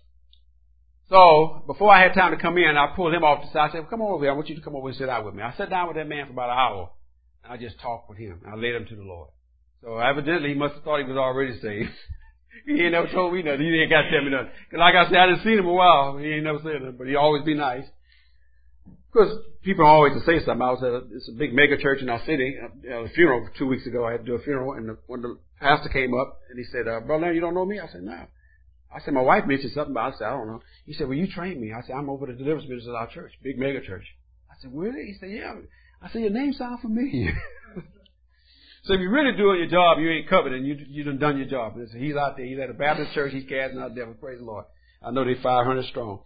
so before I had time to come in, I pulled him off the side. I said, well, come on over here. I want you to come over and sit down with me. I sat down with that man for about an hour. And I just talked with him. I led him to the Lord. So evidently he must have thought he was already saved. He ain't never told me nothing. He ain't got to tell me nothing. Because like I said, I didn't see him in a while. He ain't never said nothing. But he always be nice. Because people always to say something. I was at a, it's a big mega church in our city. At a funeral two weeks ago. I had to do a funeral. And the, when the pastor came up and he said, uh, Brother Larry, you don't know me? I said, no. I said, my wife mentioned something about it. I said, I don't know. He said, well, you trained me. I said, I'm over the deliverance minister at our church. Big mega church. I said, really? He said, yeah. I said, your name sounds familiar. So if you're really doing your job, you ain't covered and you you done done your job. He's out there. He's at a Baptist church. He's casting out devils. Praise the Lord. I know they're five hundred strong.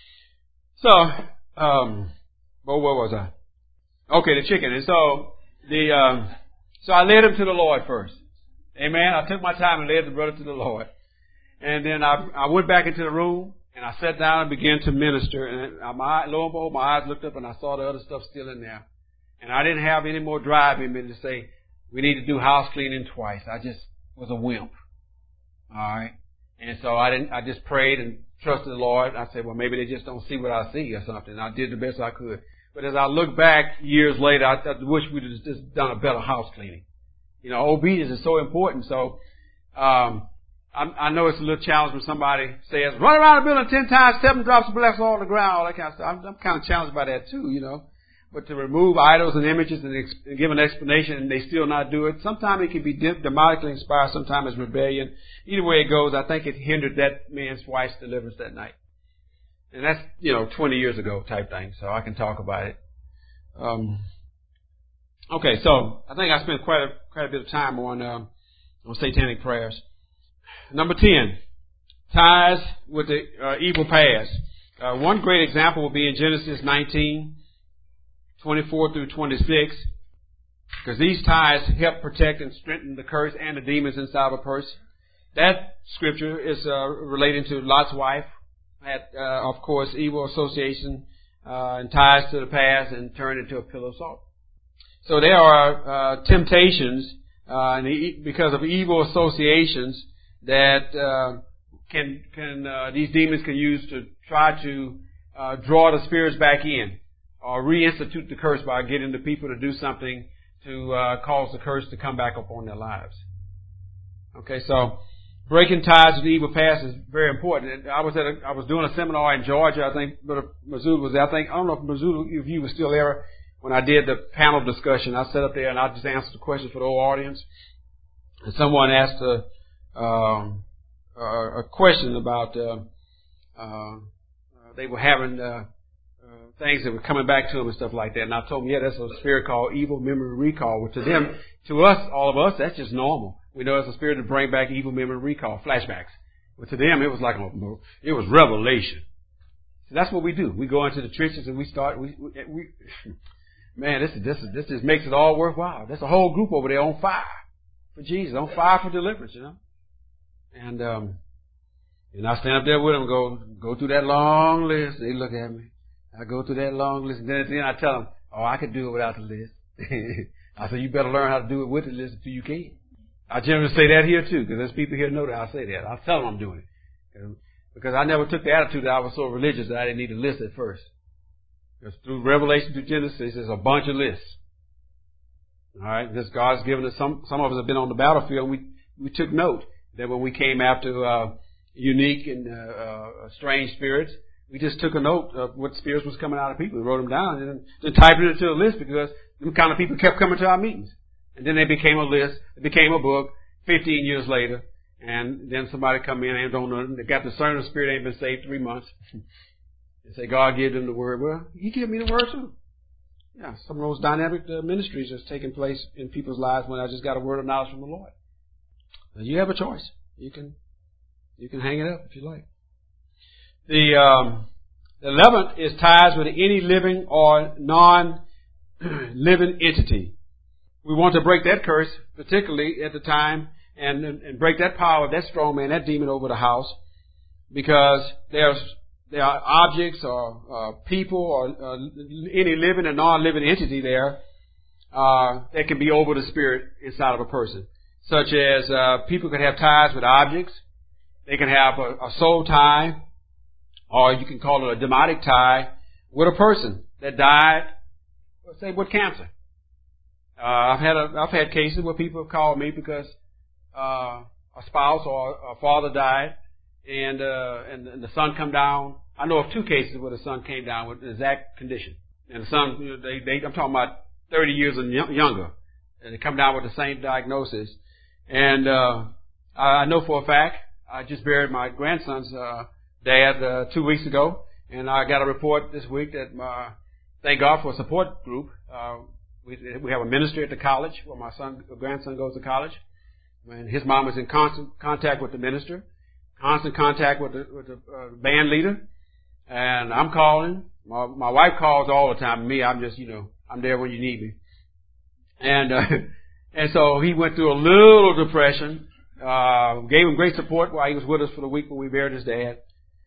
So, um, well, where was I? Okay, the chicken. And so the um, so I led him to the Lord first. Amen. I took my time and led the brother to the Lord. And then I I went back into the room and I sat down and began to minister. And my lo and behold, my eyes looked up and I saw the other stuff still in there. And I didn't have any more drive in me to say, we need to do house cleaning twice. I just was a wimp. All right. And so I didn't, I just prayed and trusted the Lord. I said, well, maybe they just don't see what I see or something. I did the best I could. But as I look back years later, I, I wish we'd have just done a better house cleaning. You know, obedience is so important. So, um, I, I know it's a little challenge when somebody says, run around the building ten times, seven drops of blessing all on the ground, all that kind of stuff. I'm, I'm kind of challenged by that too, you know. But to remove idols and images and, ex- and give an explanation and they still not do it, sometimes it can be de- demonically inspired, sometimes it's rebellion. Either way it goes, I think it hindered that man's wife's deliverance that night. And that's, you know, twenty years ago type thing, so I can talk about it. Um, okay, so I think I spent quite a, quite a bit of time on, um, on satanic prayers. Number ten, ties with the uh, evil past. Uh, one great example will be in Genesis nineteen twenty-four through twenty-six, because these ties help protect and strengthen the curse and the demons inside of a person. That scripture is uh, relating to Lot's wife, had, uh, of course, evil association uh, and ties to the past and turned into a pillar of salt. So there are uh, temptations uh, and e- because of evil associations that uh, can can uh, these demons can use to try to uh, draw the spirits back in, or reinstitute the curse by getting the people to do something to uh, cause the curse to come back upon their lives. Okay, so breaking ties with the evil past is very important. I was at a, I was doing a seminar in Georgia. I think Brother Mazzulla was there. I think I don't know if Mazzulla, if you were still there when I did the panel discussion. I sat up there and I just answered the questions for the whole audience. And someone asked a, um, a, a question about uh, uh, they were having uh, uh, things that were coming back to them and stuff like that. And I told them, yeah, that's a spirit called evil memory recall. Which to them, to us, all of us, that's just normal. We know it's a spirit to bring back evil memory recall, flashbacks. But to them, it was like, a, it was revelation. So that's what we do. We go into the trenches and we start, we, we, we man, this is, this is, this just makes it all worthwhile. There's a whole group over there on fire for Jesus, on fire for deliverance, you know. And, um, and I stand up there with them and go, go through that long list. They look at me. I go through that long list and then at the end I tell them, oh, I could do it without the list. I said, you better learn how to do it with the list until you can. I generally say that here too, because there's people here who know that I say that. I'll tell them I'm doing it. Because I never took the attitude that I was so religious that I didn't need a list at first. Because through Revelation to Genesis, there's a bunch of lists. Alright, this God's given us, some, some of us have been on the battlefield, and we, we took note that when we came after, uh, unique and, uh, uh, strange spirits, we just took a note of what spirits was coming out of people. We wrote them down and then typed it into a list because them kind of people kept coming to our meetings. And then they became a list, it became a book, fifteen years later, and then somebody come in and don't know, they got the discerning of the spirit, ain't been saved three months. They say, God gave them the word. Well, He gave me the word too. Yeah, some of those dynamic uh, ministries that's taking place in people's lives when I just got a word of knowledge from the Lord. Now, you have a choice. You can, you can hang it up if you like. The, um, the eleventh is ties with any living or non-living entity. We want to break that curse, particularly at the time, and, and break that power of that strong man, that demon over the house, because there's there are objects or uh, people or uh, any living and non-living entity there uh, that can be over the spirit inside of a person, such as uh, people can have ties with objects. They can have a, a soul tie, or you can call it a demonic tie with a person that died, let's say, with cancer. Uh, I've had a, I've had cases where people have called me because uh, a spouse or a father died, and uh, and, and the son come down. I know of two cases where the son came down with the exact condition, and the son, you know, they, they I'm talking about thirty years and younger, and they come down with the same diagnosis. And uh, I know for a fact, I just buried my grandson's uh, dad uh, two weeks ago, and I got a report this week that uh, thank God for a support group. Uh, We, we have a ministry at the college where my son, grandson goes to college. And his mom is in constant contact with the minister, constant contact with the, with the uh, band leader. And I'm calling. My, my wife calls all the time. Me, I'm just, you know, I'm there when you need me. And, uh, and so he went through a little depression, uh, gave him great support while he was with us for the week when we buried his dad.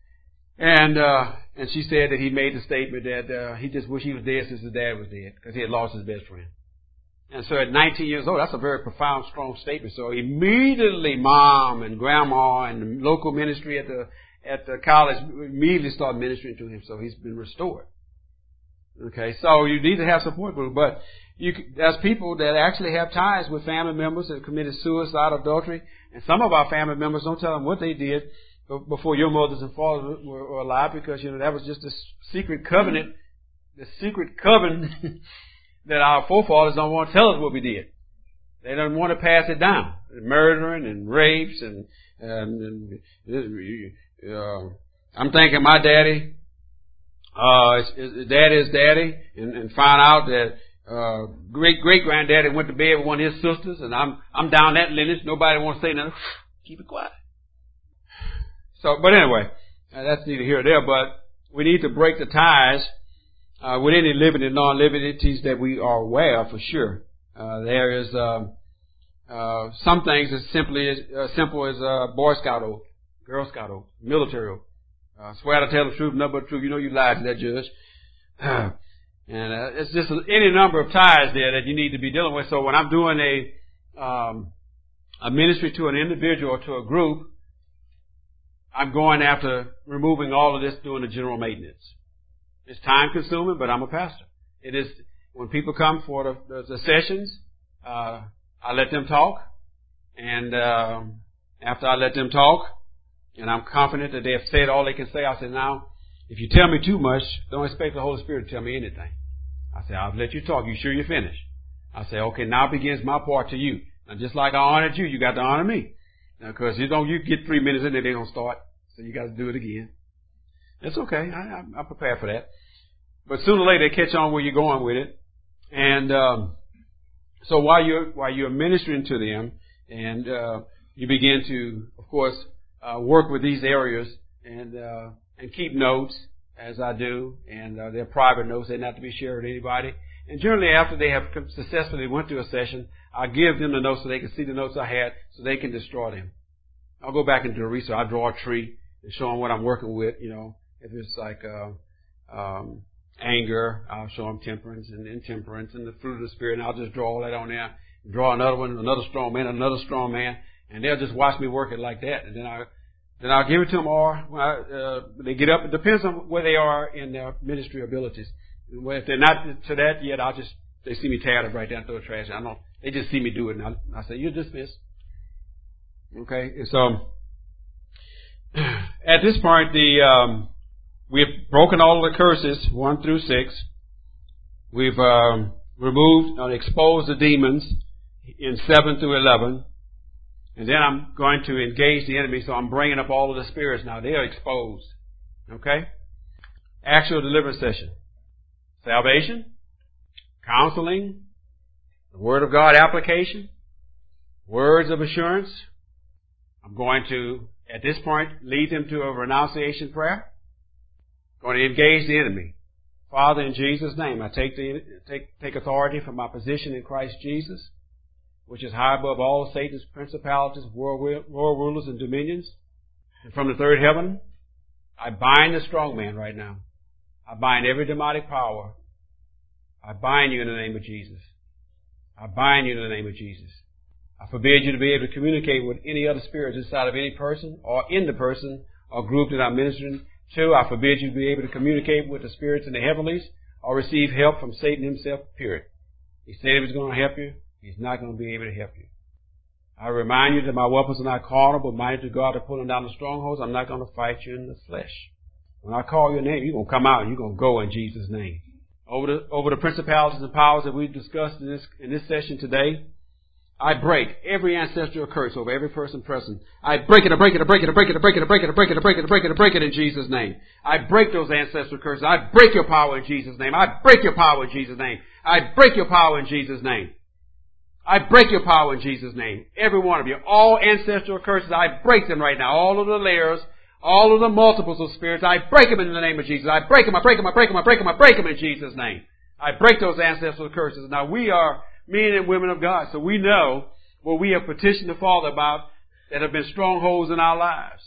And, uh, and she said that he made the statement that, uh, he just wished he was dead since his dad was dead because he had lost his best friend. And so at nineteen years old, that's a very profound, strong statement. So immediately mom and grandma and the local ministry at the, at the college immediately started ministering to him. So he's been restored. Okay. So you need to have support group, but you, there's people that actually have ties with family members that have committed suicide, adultery, and some of our family members don't tell them what they did before your mothers and fathers were, were alive, because, you know, that was just a secret covenant, the secret covenant that our forefathers don't want to tell us what we did. They don't want to pass it down. Murdering and rapes and, and, and uh, I'm thinking my daddy, uh, his, his daddy is daddy, and, and find out that uh, great great granddaddy went to bed with one of his sisters, and I'm I'm down that lineage. Nobody wants to say nothing. Keep it quiet. So, but anyway, uh, that's neither here nor there, but we need to break the ties uh, with any living and non-living entities that we are aware of for sure. Uh, there is uh, uh, some things as simply as uh, simple as uh, Boy Scout oath, Girl Scout oath, military oath. Uh, swear to tell the truth, nothing but the truth. You know you lied to that judge. and uh, it's just any number of ties there that you need to be dealing with. So when I'm doing a um, a ministry to an individual or to a group, I'm going after removing all of this, doing the general maintenance. It's time consuming, but I'm a pastor. It is, when people come for the, the, the sessions, uh, I let them talk. And, uh, after I let them talk, and I'm confident that they have said all they can say, I say, now, if you tell me too much, don't expect the Holy Spirit to tell me anything. I say, I'll let you talk. You sure you're finished? I say, okay, now begins my part to you. Now, just like I honored you, you got to honor me. Now, cause you don't, you get three minutes in there, they're going to start. So you got to do it again. It's okay. I, I'm prepared for that. But sooner or later, they catch on where you're going with it. And, um, so while you're, while you're ministering to them, and, uh, you begin to, of course, uh, work with these areas and, uh, and keep notes, as I do, and, uh, they're private notes. They're not to be shared with anybody. And generally, after they have successfully went through a session, I give them the notes so they can see the notes I had, so they can destroy them. I'll go back and do a research. I draw a tree and show them what I'm working with. You know, if it's like uh, um, anger, I'll show them temperance and intemperance and the fruit of the Spirit, and I'll just draw all that on there. Draw another one, another strong man, another strong man, and they'll just watch me work it like that. And then I, then I'll give it to them, or when I, uh, they get up. It depends on where they are in their ministry abilities. If they're not to that yet, I'll just, they see me tear it right down, throw the trash. I don't. They just see me do it, and I, I say, "You're dismissed." Okay, and so at this point, the um, we've broken all of the curses one through six. We've um, removed and exposed the demons in seven through eleven, and then I'm going to engage the enemy. So I'm bringing up all of the spirits now. They are exposed. Okay, actual deliverance session. Salvation, counseling, the Word of God application, words of assurance. I'm going to, at this point, lead them to a renunciation prayer. I'm going to engage the enemy. Father, in Jesus' name, I take the take take authority from my position in Christ Jesus, which is high above all Satan's principalities, world, world rulers, and dominions. And from the third heaven, I bind the strong man right now. I bind every demonic power. I bind you in the name of Jesus. I bind you in the name of Jesus. I forbid you to be able to communicate with any other spirits inside of any person or in the person or group that I'm ministering to. I forbid you to be able to communicate with the spirits in the heavenlies or receive help from Satan himself, period. He said he was going to help you. He's not going to be able to help you. I remind you that my weapons are not carnal, but mighty to God to pull them down the strongholds. I'm not going to fight you in the flesh. When I call your name, you're going to come out and you're going to go in Jesus' name. Over the, over the principalities and powers that we've discussed in this, in this session today, I break every ancestral curse over every person present. I break it, I break it, I break it, I break it, I break it, I break it, I break it, I break it, I break it, I break it in Jesus' name. I break those ancestral curses. I break your power in Jesus' name. I break your power in Jesus' name. I break your power in Jesus' name. I break your power in Jesus' name. Every one of you. All ancestral curses, I break them right now. All of the layers, all of the multiples of spirits, I break them in the name of Jesus. I break them, I break them, I break them, I break them, I break them in Jesus' name. I break those ancestral curses. Now we are men and women of God, so we know what we have petitioned the Father about that have been strongholds in our lives.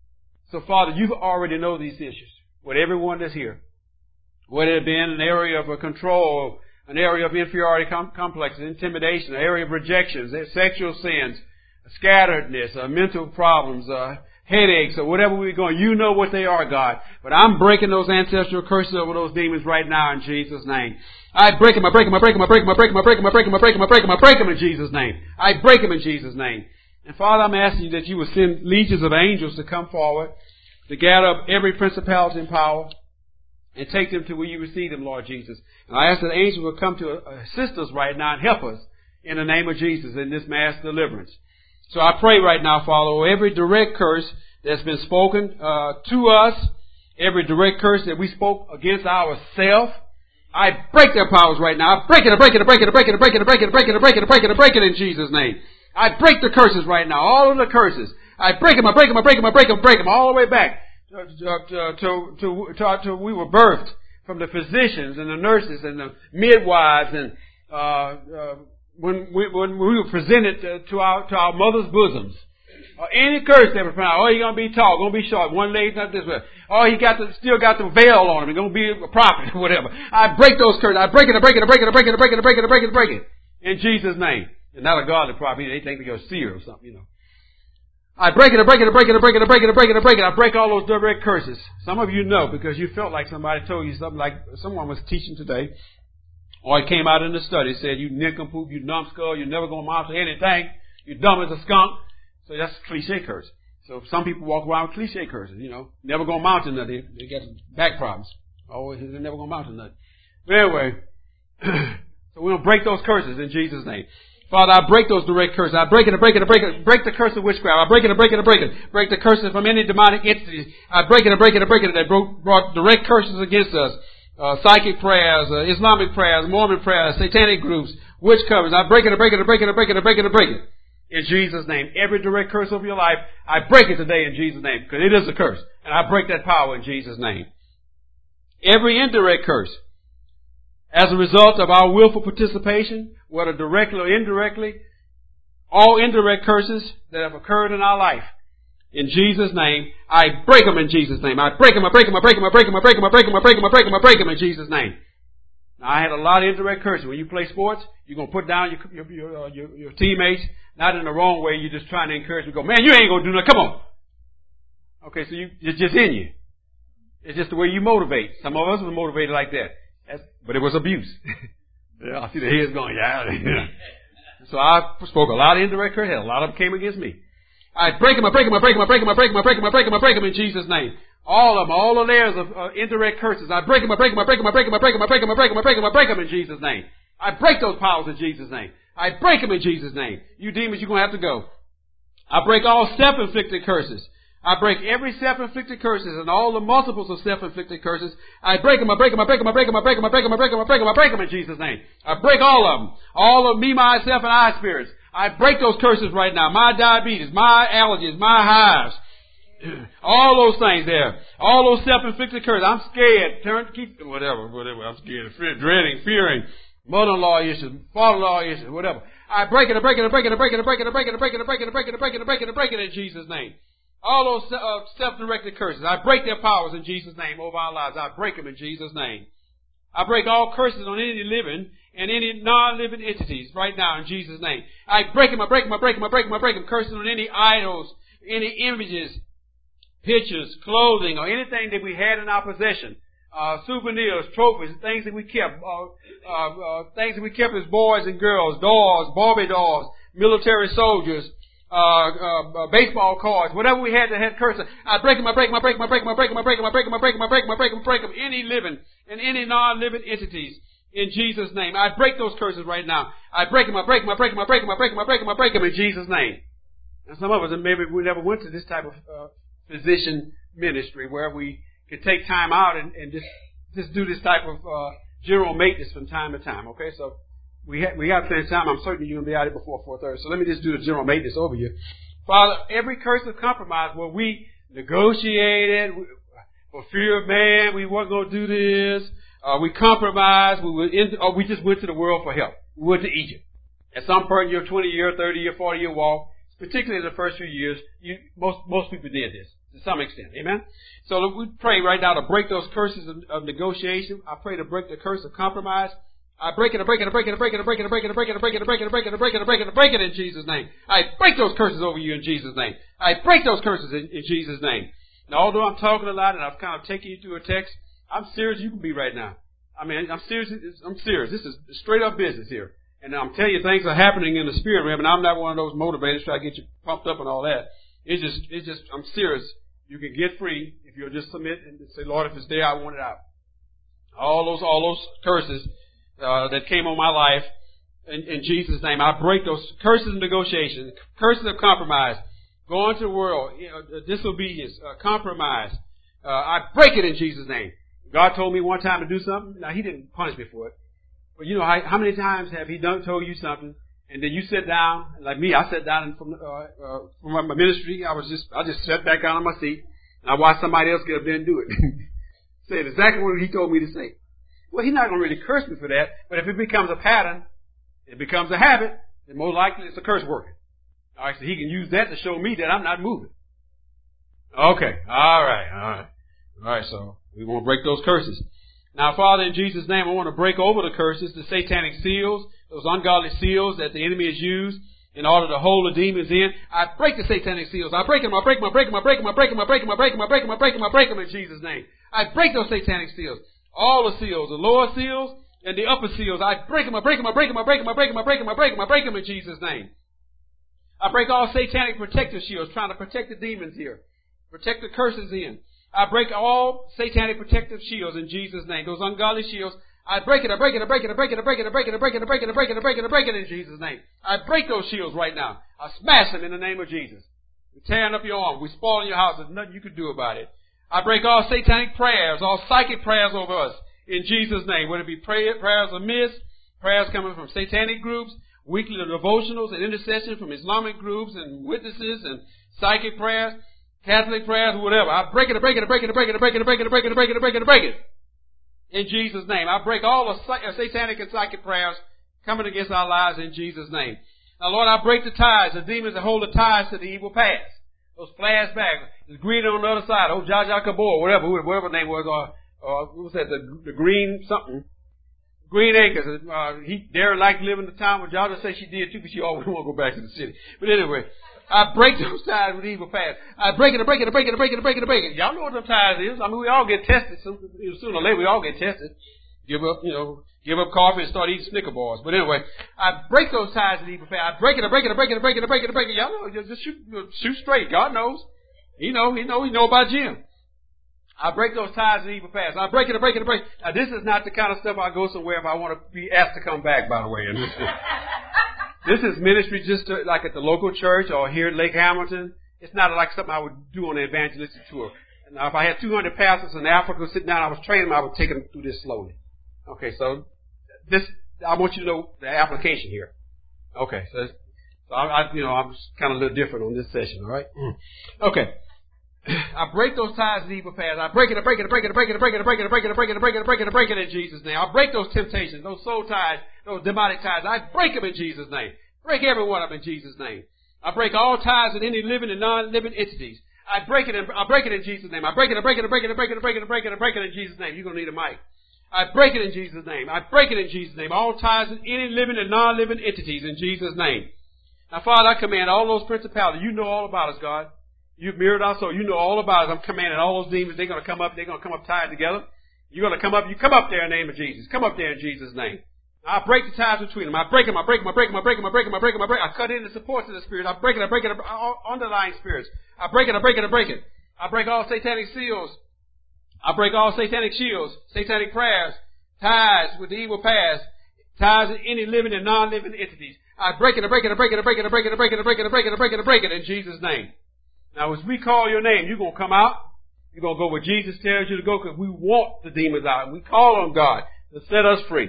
So Father, you already know these issues with everyone that's here. Whether it be in an area of a control, an area of inferiority com- complexes, intimidation, an area of rejections, sexual sins, scatteredness, uh, mental problems, uh, headaches, or whatever we're going. You know what they are, God. But I'm breaking those ancestral curses over those demons right now in Jesus' name. I break them, I break them, I break them, I break them, I break them, I break them, I break them, I break them, I break them, I break them in Jesus' name. I break them in Jesus' name. And Father, I'm asking you that you will send legions of angels to come forward, to gather up every principality and power, and take them to where you receive them, Lord Jesus. And I ask that angels will come to assist us right now and help us in the name of Jesus in this mass deliverance. So I pray right now, Father, every direct curse that's been spoken uh, to us, every direct curse that we spoke against ourselves, I break their powers right now. I break it, I break it, I break it, I break it, I break it, I break it, I break it, I break it, I break it, I break it in Jesus' name. I break the curses right now, all of the curses. I break them, I break them, I break them, I break them, I break them all the way back to, to, to, to, to, to we were birthed. from the physicians and the nurses and the midwives and uh, uh, when we when we were presented to, to our to our mother's bosoms. Or any curse that was pronounced. Oh, he's going to be tall, going to be short. One leg's not this way. Oh, he got the, still got the veil on him. He's going to be a prophet or whatever. I break those curses. I break it, I break it, I break it, I break it, I break it, I break it, I break it, I break it. In Jesus' name. And not a godly prophet. They think they're a seer or something, you know. I break it, I break it, I break it, I break it, I break it, I break it, I break it. I break all those direct curses. Some of you know because you felt like somebody told you something like someone was teaching today. Or it came out in the study, said, you nincompoop, you numbskull, you're never going to amount to anything. You're dumb as a skunk. So that's a cliche curse. So some people walk around with cliche curses, you know. Never going to amount to nothing. They get back problems. Oh, they're never going to amount to nothing. But anyway, so we're going to break those curses in Jesus' name. Father, I break those direct curses. I break it, I break it, I break it. Break the curse of witchcraft. I break it, I break it, I break it. Break the curses from any demonic entities. I break it, I break it, I break it. They brought, brought direct curses against us. Uh, psychic prayers, uh, Islamic prayers, Mormon prayers, satanic groups, witch covers. I break it, I break it, I break it, I break it, I break it, I break it. In Jesus' name. Every direct curse over your life, I break it today in Jesus' name. Because it is a curse. And I break that power in Jesus' name. Every indirect curse, as a result of our willful participation, whether directly or indirectly, all indirect curses that have occurred in our life, in Jesus' name, I break them in Jesus' name. I break them, I break them, I break them, I break them, I break them, I break them, I break them, I break them, I break them in Jesus' name. Now, I had a lot of indirect curses. When you play sports, you're going to put down your, your, your, your, your teammates, not in the wrong way. You're just trying to encourage them. Go, man, you ain't going to do nothing. Come on. Okay, so you, it's just in you. It's just the way you motivate. Some of us were motivated like that. That's, but it was abuse. Yeah, I see the heads going, yeah. So I spoke a lot of indirect curses. A lot of them came against me. I break them, I break them, I break them, I break them, I break them, I break them, I break them, I break them in Jesus' name. All of them, all the layers of uh, indirect curses. I break them, I break them, I break them, I break them, I break them, I break them, I break them, I break them, I break them in Jesus' name. I break those powers in Jesus' name. I break them in Jesus' name. You demons, you're going to have to go. I break all self-inflicted curses. I break every self-inflicted curses and all the multiples of self-inflicted curses. I break them, I break them, I break them, I break them, I break them, I break them, I break them, I break them, I break them in Jesus' name. I break all of them. All of me, myself, and I spirits. I break those curses right now. My diabetes, my allergies, my hives. All those things there. All those self-inflicted curses. I'm scared. Turn, keep, whatever, whatever. I'm scared. Fear, dreading, fearing. Mother-in-law issues, father-in-law issues, whatever. I break it, I break it, I break it, I break it, I break it, I break it, I break it, I break it, I break it, I break it, I break it, I break it in Jesus' name. All those uh, self-directed curses. I break their powers in Jesus' name over our lives. I break them in Jesus' name. I break all curses on any living and any non-living entities right now in Jesus' name. I break them, I break them, I break them, I break them, I break them. Curses on any idols, any images, pictures, clothing, or anything that we had in our possession. Uh, souvenirs, trophies, things that we kept, uh, uh, uh, things that we kept as boys and girls, dolls, Barbie dolls, military soldiers, uh, uh, baseball cards, whatever we had that had curses. I break them, I break them, I break them, I break them, I break them, I break them, I break them, I break them, I break them, I break them, I break them, any living and any non-living entities in Jesus' name. I break those curses right now. I break them, I break them, I break them, I break them, I break them, I break them, I break them in Jesus' name. And some of us, maybe we never went to this type of uh, physician ministry where we could take time out and, and just just do this type of uh, general maintenance from time to time. Okay, so we ha- we have plenty of time. I'm certain you're going to be out here before four thirty. So let me just do the general maintenance over you. Father, every curse of compromise where we negotiated for fear of man, we weren't going to do this. Uh, we compromised. We were in, or we just went to the world for help. We went to Egypt. At some point in your twenty year, thirty year, forty year walk, particularly in the first few years, you, most most people did this to some extent. Amen. So we pray right now to break those curses of, of negotiation. I pray to break the curse of compromise. I break it, I break it, I break it, I break it, I break it, I break it, I break it, I break it, I break it, I break it, I break it, I break it, I break it in Jesus' name. I break those curses over you in Jesus' name. I break those curses in, in Jesus' name. Now, although I'm talking a lot and I've kind of taken you through a text, I'm serious you can be right now. I mean, I'm serious. I'm serious. This is straight up business here. And I'm telling you, things are happening in the spirit realm, and I'm not one of those motivators trying to get you pumped up and all that. It's just, it's just, I'm serious. You can get free if you'll just submit and say, Lord, if it's there, I want it out. All those, all those curses uh, that came on my life, in, in Jesus' name, I break those curses of negotiation, curses of compromise, going to the world, you know, disobedience, uh, compromise. Uh, I break it in Jesus' name. God told me one time to do something. Now, He didn't punish me for it. But you know, how, how many times have He done told you something, and then you sit down, like me, I sat down from, uh, uh, from my ministry. I was just, I just sat back down on my seat, and I watched somebody else get up there and do it. Saying exactly what he told me to say. Well, he's not going to really curse me for that, but if it becomes a pattern, it becomes a habit, then more likely it's a curse working. All right, so he can use that to show me that I'm not moving. Okay, all right, all right. All right, so we want to break those curses. Now, Father, in Jesus' name, I want to break over the curses, the satanic seals, those ungodly seals that the enemy has used in order to hold the demons in. I break the satanic seals. I break them, I break them, I break them, I break them, I break them, I break them, I break them, I break them, I break them, I break them in Jesus' name. I break those satanic seals. All the seals, the lower seals and the upper seals, I break them, I break them, I break them, I break them, I break them, I break them, I break them, I break them in Jesus' name. I break all satanic protective shields, trying to protect the demons here. Protect the curses in. I break all satanic protective shields in Jesus' name. Those ungodly shields, I break it, I break it, I break it, I break it, I break it, I break it, I break it, I break it, I break it, I break it, I break it in Jesus' name. I break those shields right now. I smash them in the name of Jesus. We're tearing up your arm. We're spoiling your house. There's nothing you can do about it. I break all satanic prayers, all psychic prayers over us in Jesus' name. Whether it be prayer, prayers of mist, prayers coming from satanic groups, weekly devotionals and intercession from Islamic groups and witnesses and psychic prayers, Catholic prayers, whatever. I break it, I break it, I break it, I break it, I break it, I break it, I break it, I break it, I break it, I break it. In Jesus' name. I break all the satanic and psychic prayers coming against our lives in Jesus' name. Now, Lord, I break the ties, the demons that hold the ties to the evil past. Those flashbacks. There's green on the other side. Oh, Jaja Kabor, whatever, whatever the name was, or, or what was that, the, the green something. Green Acres. Uh, he, Darren liked to live in the town where Jaja said she did too, but she always want to go back to the city. But anyway, I break those ties with evil past. I break it, I break it, I break it, I break it, I break it, I break it. Y'all know what them ties is. I mean, we all get tested. Sooner or later, we all get tested. Give up, you know, give up coffee and start eating Snicker bars. But anyway, I break those ties with evil past. I break it, I break it, I break it, I break it, I break it, I break it. Y'all know, just shoot, shoot straight. God knows. He know, he know, he know about Jim. I break those ties with evil past. I break it, I break it, I break it. Now, this is not the kind of stuff I go somewhere if I want to be asked to come back, by the way. And this is, this is ministry just to, like at the local church or here at Lake Hamilton. It's not like something I would do on an evangelistic tour. Now, if I had two hundred pastors in Africa sitting down, I was training them, I would take them through this slowly. Okay, so this, I want you to know the application here. Okay, so, so I, I, you know, I'm kind of a little different on this session, all right? Okay. I break those ties with evil past. I break it, I break it, I break it, I break it, I break it, I break it, I break it, I break it, I break it, I break it, I break it in Jesus' name. I break those temptations, those soul ties, those demonic ties. I break them in Jesus' name. Break every one of them in Jesus' name. I break all ties with any living and non-living entities. I break it in, I break it in Jesus' name. I break it, I break it, I break it, I break it, I break it, I break it, I break it in Jesus' name. You're going to need a mic. I break it in Jesus' name. I break it in Jesus' name. All ties with any living and non-living entities in Jesus' name. Now, Father, I command all those principalities. You know all about us, God. You've mirrored our soul. You know all about us. I'm commanding all those demons. They're going to come up. They're going to come up tied together. You're going to come up. You come up there in the name of Jesus. Come up there in Jesus' name. I break the ties between them. I break them. I break them. I break them. I break them. I break them. I break them. I break them. I cut in the supports of the spirit. I break it. I break it. All underlying spirits. I break it. I break it. I break it. I break all satanic seals. I break all satanic shields, satanic prayers, ties with the evil past, ties with any living and non-living entities. I break it. I break it. I break it. I break it. I break it. I break it. I break it. I break it. I break it. I break it in Jesus' name. Now, as we call your name, you're going to come out. You're going to go where Jesus tells you to go because we want the demons out. We call on God to set us free.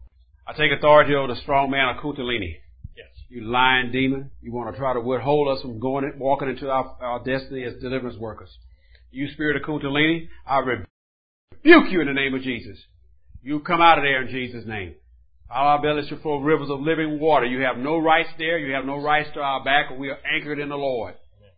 I take authority over the strong man of Kundalini. Yes. You lying demon. You want to try to withhold us from going and walking into our, our destiny as deliverance workers. You spirit of Kundalini, I rebuke you in the name of Jesus. You come out of there in Jesus' name. Our bellies shall flow rivers of living water. You have no rights there. You have no rights to our back. We are anchored in the Lord.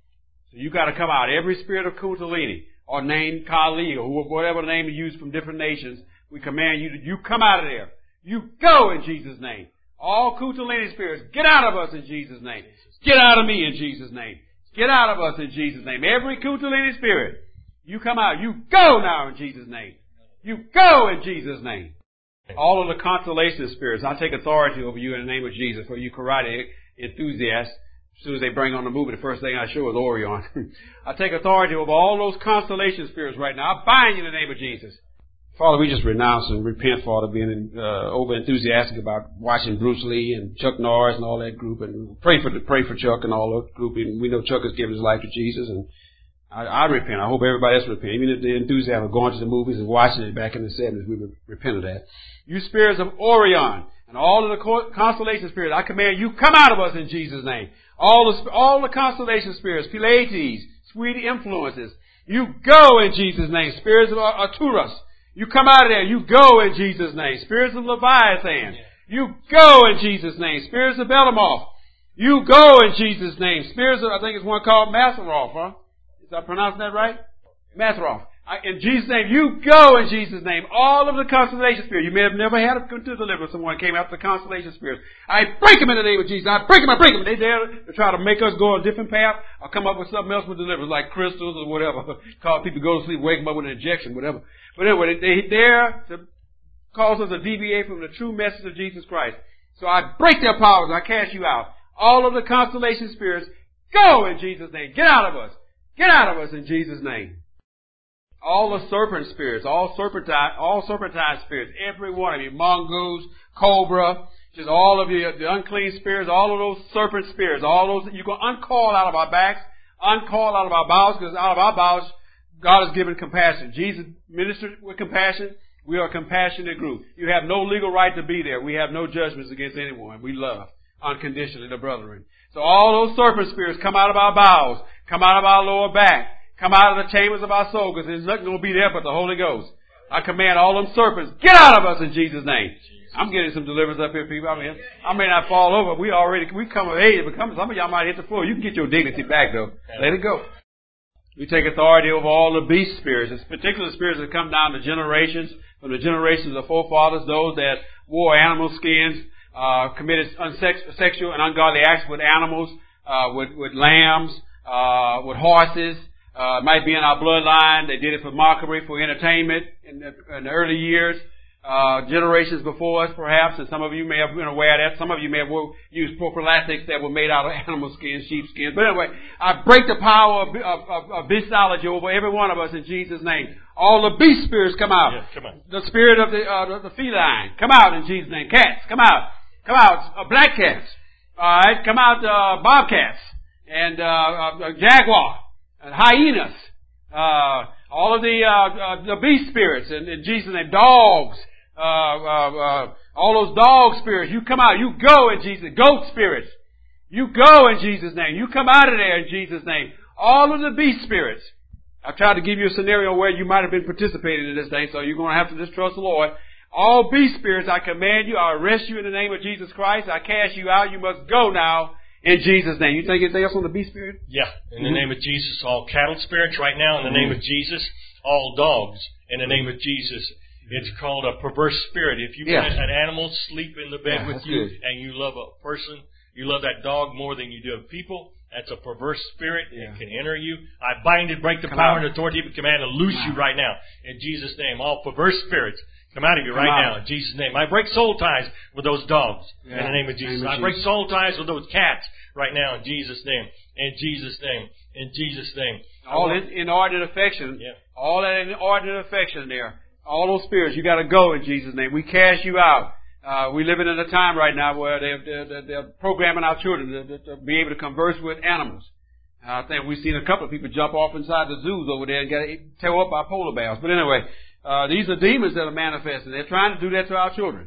So you got to come out. Every spirit of Kundalini or name Kali or whatever name you use from different nations, we command you to, you come out of there. You go in Jesus' name. All Kundalini spirits, get out of us in Jesus' name. Get out of me in Jesus' name. Get out of us in Jesus' name. Every Kundalini spirit, you come out. You go now in Jesus' name. You go in Jesus' name. All of the constellation spirits, I take authority over you in the name of Jesus for you karate enthusiasts. As soon as they bring on the movie, the first thing I show is Orion. I take authority over all those constellation spirits right now. I bind you in the name of Jesus. Father, we just renounce and repent, Father, being uh, over enthusiastic about watching Bruce Lee and Chuck Norris and all that group, and pray for pray for Chuck and all that group. And we know Chuck has given his life to Jesus, and I, I repent. I hope everybody else repent. Even if the enthusiasts are going to the movies and watching it back in the seventies, we repent of that. You spirits of Orion and all of the constellation spirits, I command you, come out of us in Jesus' name. All the all the constellation spirits, Pleiades, sweet influences, You go in Jesus' name. Spirits of Arturus, you come out of there. You go in Jesus' name. Spirits of Leviathan, you go in Jesus' name. Spirits of Belamoth, you go in Jesus' name. Spirits of, I think it's one called Masaroth, huh? Is I pronouncing that right? Masaroth. I, in Jesus' name, you go in Jesus' name. All of the constellation spirits. You may have never had a to deliver someone came after the constellation spirits. I break them in the name of Jesus. I break them, I break them. They dare to try to make us go a different path or come up with something else with deliverance, like crystals or whatever. Cause people go to sleep, wake them up with an injection, whatever. But anyway, they, they dare to cause us to deviate from the true message of Jesus Christ. So I break their powers. I cast you out. All of the constellation spirits, go in Jesus' name. Get out of us. Get out of us in Jesus' name. All the serpent spirits, all serpentine, all serpentine spirits, every one of you, mongoose, cobra, just all of you, the unclean spirits, all of those serpent spirits, all those, you can uncall out of our backs, uncall out of our bowels, because out of our bowels, God has given compassion. Jesus ministered with compassion. We are a compassionate group. You have no legal right to be there. We have no judgments against anyone. We love unconditionally the brethren. So all those serpent spirits come out of our bowels, come out of our lower back, come out of the chambers of our soul, because there's nothing going to be there but the Holy Ghost. I command all them serpents, get out of us in Jesus' name. I'm getting some deliverance up here, people. I mean, I may not fall over. We already, we come of age, but come, some of y'all might hit the floor. You can get your dignity back, though. Let it go. We take authority over all the beast spirits, it's particular spirits that come down to generations, from the generations of forefathers, those that wore animal skins, uh, committed unsex- sexual and ungodly acts with animals, uh, with, with lambs, uh, with horses. Uh, it might be in our bloodline. They did it for mockery, for entertainment in the, in the early years. Uh, generations before us, perhaps, and some of you may have been aware of that. Some of you may have used prophylactics that were made out of animal skins, sheep skins. But anyway, I break the power of, of, of, of beastology over every one of us in Jesus' name. All the beast spirits come out. Yeah, come on. The spirit of the, uh, the, the feline, come out in Jesus' name. Cats, come out. Come out. Uh, black cats. All right. Come out, uh, bobcats and, uh, uh, jaguar and hyenas. Uh, all of the, uh, uh, the beast spirits in, in Jesus' name. Dogs. Uh, uh, uh, all those dog spirits, you come out, you go in Jesus' name. Goat spirits, you go in Jesus' name. You come out of there in Jesus' name. All of the beast spirits. I've tried to give you a scenario where you might have been participating in this thing, so you're going to have to just trust the Lord. All beast spirits, I command you, I arrest you in the name of Jesus Christ. I cast you out. You must go now in Jesus' name. You think anything else on the beast spirit? Yeah, in the mm-hmm. name of Jesus. All cattle spirits right now in the mm-hmm. name of Jesus. All dogs in the name of Jesus. It's called a perverse spirit. If you yeah. let an animal sleep in the bed yeah, with you good. and you love a person, you love that dog more than you do people, that's a perverse spirit. Yeah. It can enter you. I bind it, break the come power out. and authority of command and loose you right now. In Jesus' name. All perverse spirits come out of you come right out. now. In Jesus' name. I break soul ties with those dogs. Yeah. In the name of Jesus. Name of I break Jesus. soul ties with those cats right now. In Jesus' name. In Jesus' name. In Jesus' name. All in, inordinate affection. Yeah. All that inordinate affection there. All those spirits, you got to go in Jesus' name. We cast you out. Uh, we living in a time right now where they're, they're, they're programming our children to, to, to be able to converse with animals. Uh, I think we've seen a couple of people jump off inside the zoos over there and get tear up by polar bears. But anyway, uh, these are demons that are manifesting. They're trying to do that to our children.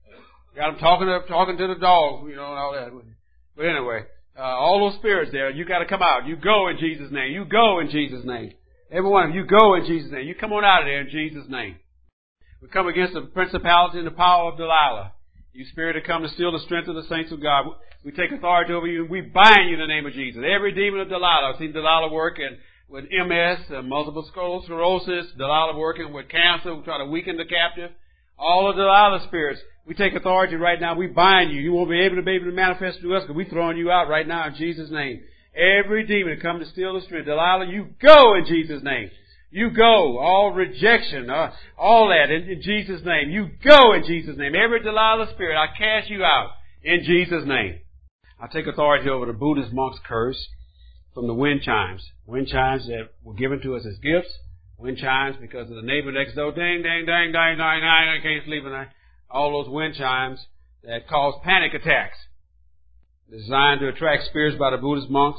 Got them talking to talking to the dogs, you know, and all that. But anyway, uh, all those spirits there, you got to come out. You go in Jesus' name. You go in Jesus' name. Every one of you, go in Jesus' name. You come on out of there in Jesus' name. We come against the principality and the power of Delilah. You spirit that come to steal the strength of the saints of God. We take authority over you and we bind you in the name of Jesus. Every demon of Delilah. I've seen Delilah work in, with M S, uh, multiple sclerosis. Delilah working with cancer. We try to weaken the captive. All of Delilah spirits. We take authority right now. We bind you. You won't be able to be able to manifest through us because we're throwing you out right now in Jesus' name. Every demon that come to steal the strength. Delilah, you go in Jesus' name. You go. All rejection, uh, all that in, in Jesus' name. You go in Jesus' name. Every Delilah spirit, I cast you out in Jesus' name. I take authority over the Buddhist monk's curse from the wind chimes. Wind chimes that were given to us as gifts. Wind chimes because of the neighbor next door. Ding, ding, ding, ding, ding, ding. I can't sleep at night. All those wind chimes that cause panic attacks. Designed to attract spirits by the Buddhist monks.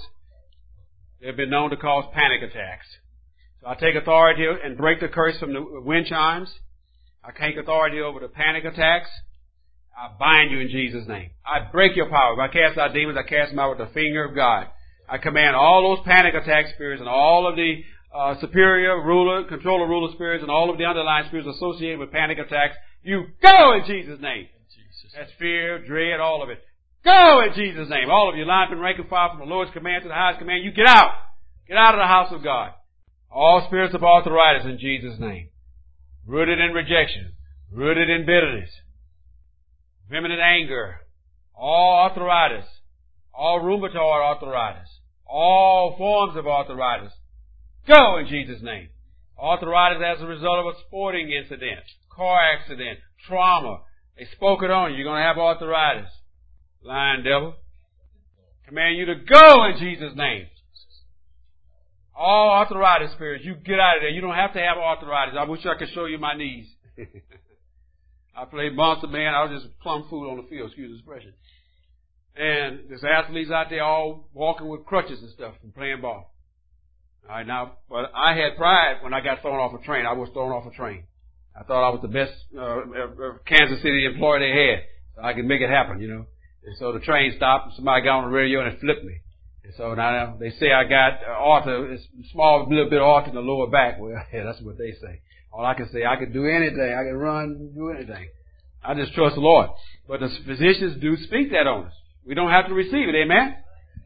They've been known to cause panic attacks. So I take authority and break the curse from the wind chimes. I take authority over the panic attacks. I bind you in Jesus' name. I break your power. If I cast out demons, I cast them out with the finger of God. I command all those panic attack spirits and all of the uh, superior, ruler, controller, ruler spirits, and all of the underlying spirits associated with panic attacks, you go in Jesus' name. Jesus. That's fear, dread, all of it. Go in Jesus' name. All of you, linemen, rank and file, from the lowest command to the highest command, you get out. Get out of the house of God. All spirits of arthritis in Jesus' name. Rooted in rejection. Rooted in bitterness. Vehement anger. All arthritis. All rheumatoid arthritis. All forms of arthritis. Go in Jesus' name. Arthritis as a result of a sporting incident, car accident, trauma. They spoke it on you. You're going to have arthritis. Lying devil. Command you to go in Jesus' name. All arthritis spirits, you get out of there. You don't have to have arthritis. I wish I could show you my knees. I played monster man. I was just plum food on the field, excuse the expression. And there's athletes out there all walking with crutches and stuff and playing ball. All right, now, but I had pride when I got thrown off a train. I was thrown off a train. I thought I was the best uh, Kansas City employee they had. So I could make it happen, you know. And so the train stopped and somebody got on the radio and it flipped me. And so now they say I got uh, arthritis, small little bit of arthritis in the lower back. Well, yeah, that's what they say. All I can say, I can do anything. I can run, do anything. I just trust the Lord. But the physicians do speak that on us. We don't have to receive it, amen?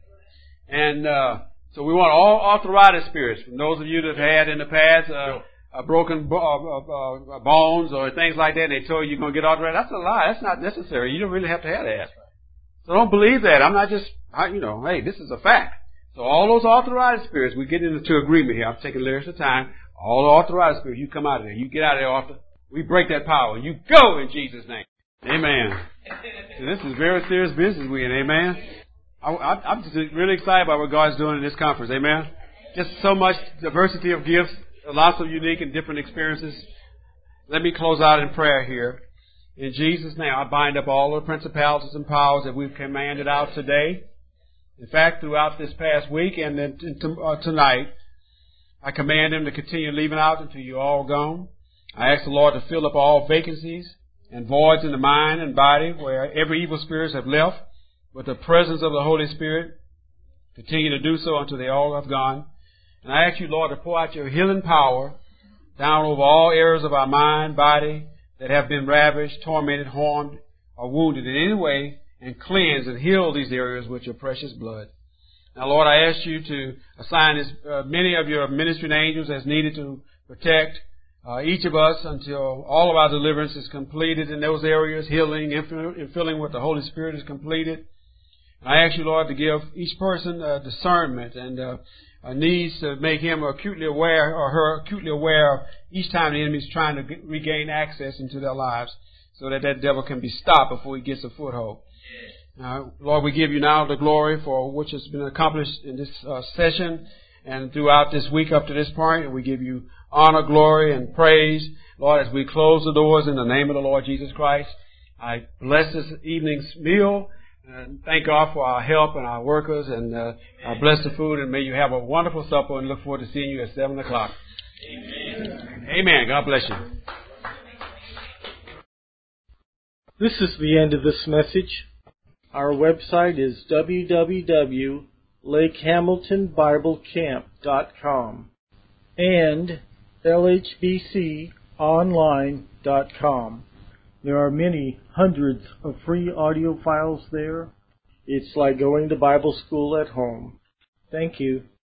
And uh, so we want all arthritis spirits. From those of you that have had in the past uh, uh, broken bo- uh, uh, bones or things like that, and they told you you're going to get arthritis, that's a lie. That's not necessary. You don't really have to have that. So don't believe that. I'm not just, I, you know, hey, this is a fact. So all those arthritis spirits, we get into agreement here. I'm taking lyrics of time. All the arthritis spirits, you come out of there. You get out of there, Arthur. We break that power. You go in Jesus' name. Amen. So this is very serious business we in. Amen. I, I, I'm just really excited about what God's doing in this conference. Amen. Just so much diversity of gifts, lots of unique and different experiences. Let me close out in prayer here. In Jesus' name, I bind up all the principalities and powers that we've commanded out today. In fact, throughout this past week and then t- uh, tonight, I command them to continue leaving out until you're all gone. I ask the Lord to fill up all vacancies and voids in the mind and body where every evil spirits have left with the presence of the Holy Spirit. Continue to do so until they all have gone. And I ask you, Lord, to pour out your healing power down over all areas of our mind, body, that have been ravished, tormented, harmed, or wounded in any way, and cleanse and heal these areas with your precious blood. Now, Lord, I ask you to assign as uh, many of your ministering angels as needed to protect uh, each of us until all of our deliverance is completed in those areas, healing and filling with the Holy Spirit is completed. And I ask you, Lord, to give each person uh, discernment and uh, uh, needs to make him acutely aware or her acutely aware each time the enemy is trying to get, regain access into their lives so that that devil can be stopped before he gets a foothold. Now, Lord, we give you now the glory for which has been accomplished in this uh, session and throughout this week up to this point. And we give you honor, glory, and praise. Lord, as we close the doors in the name of the Lord Jesus Christ, I bless this evening's meal. And thank God for our help and our workers. And uh, I bless the food. And may you have a wonderful supper and look forward to seeing you at seven o'clock. Amen. Amen. God bless you. This is the end of this message. Our website is w w w dot lake hamilton bible camp dot com and l h b c online dot com. There are many hundreds of free audio files there. It's like going to Bible school at home. Thank you.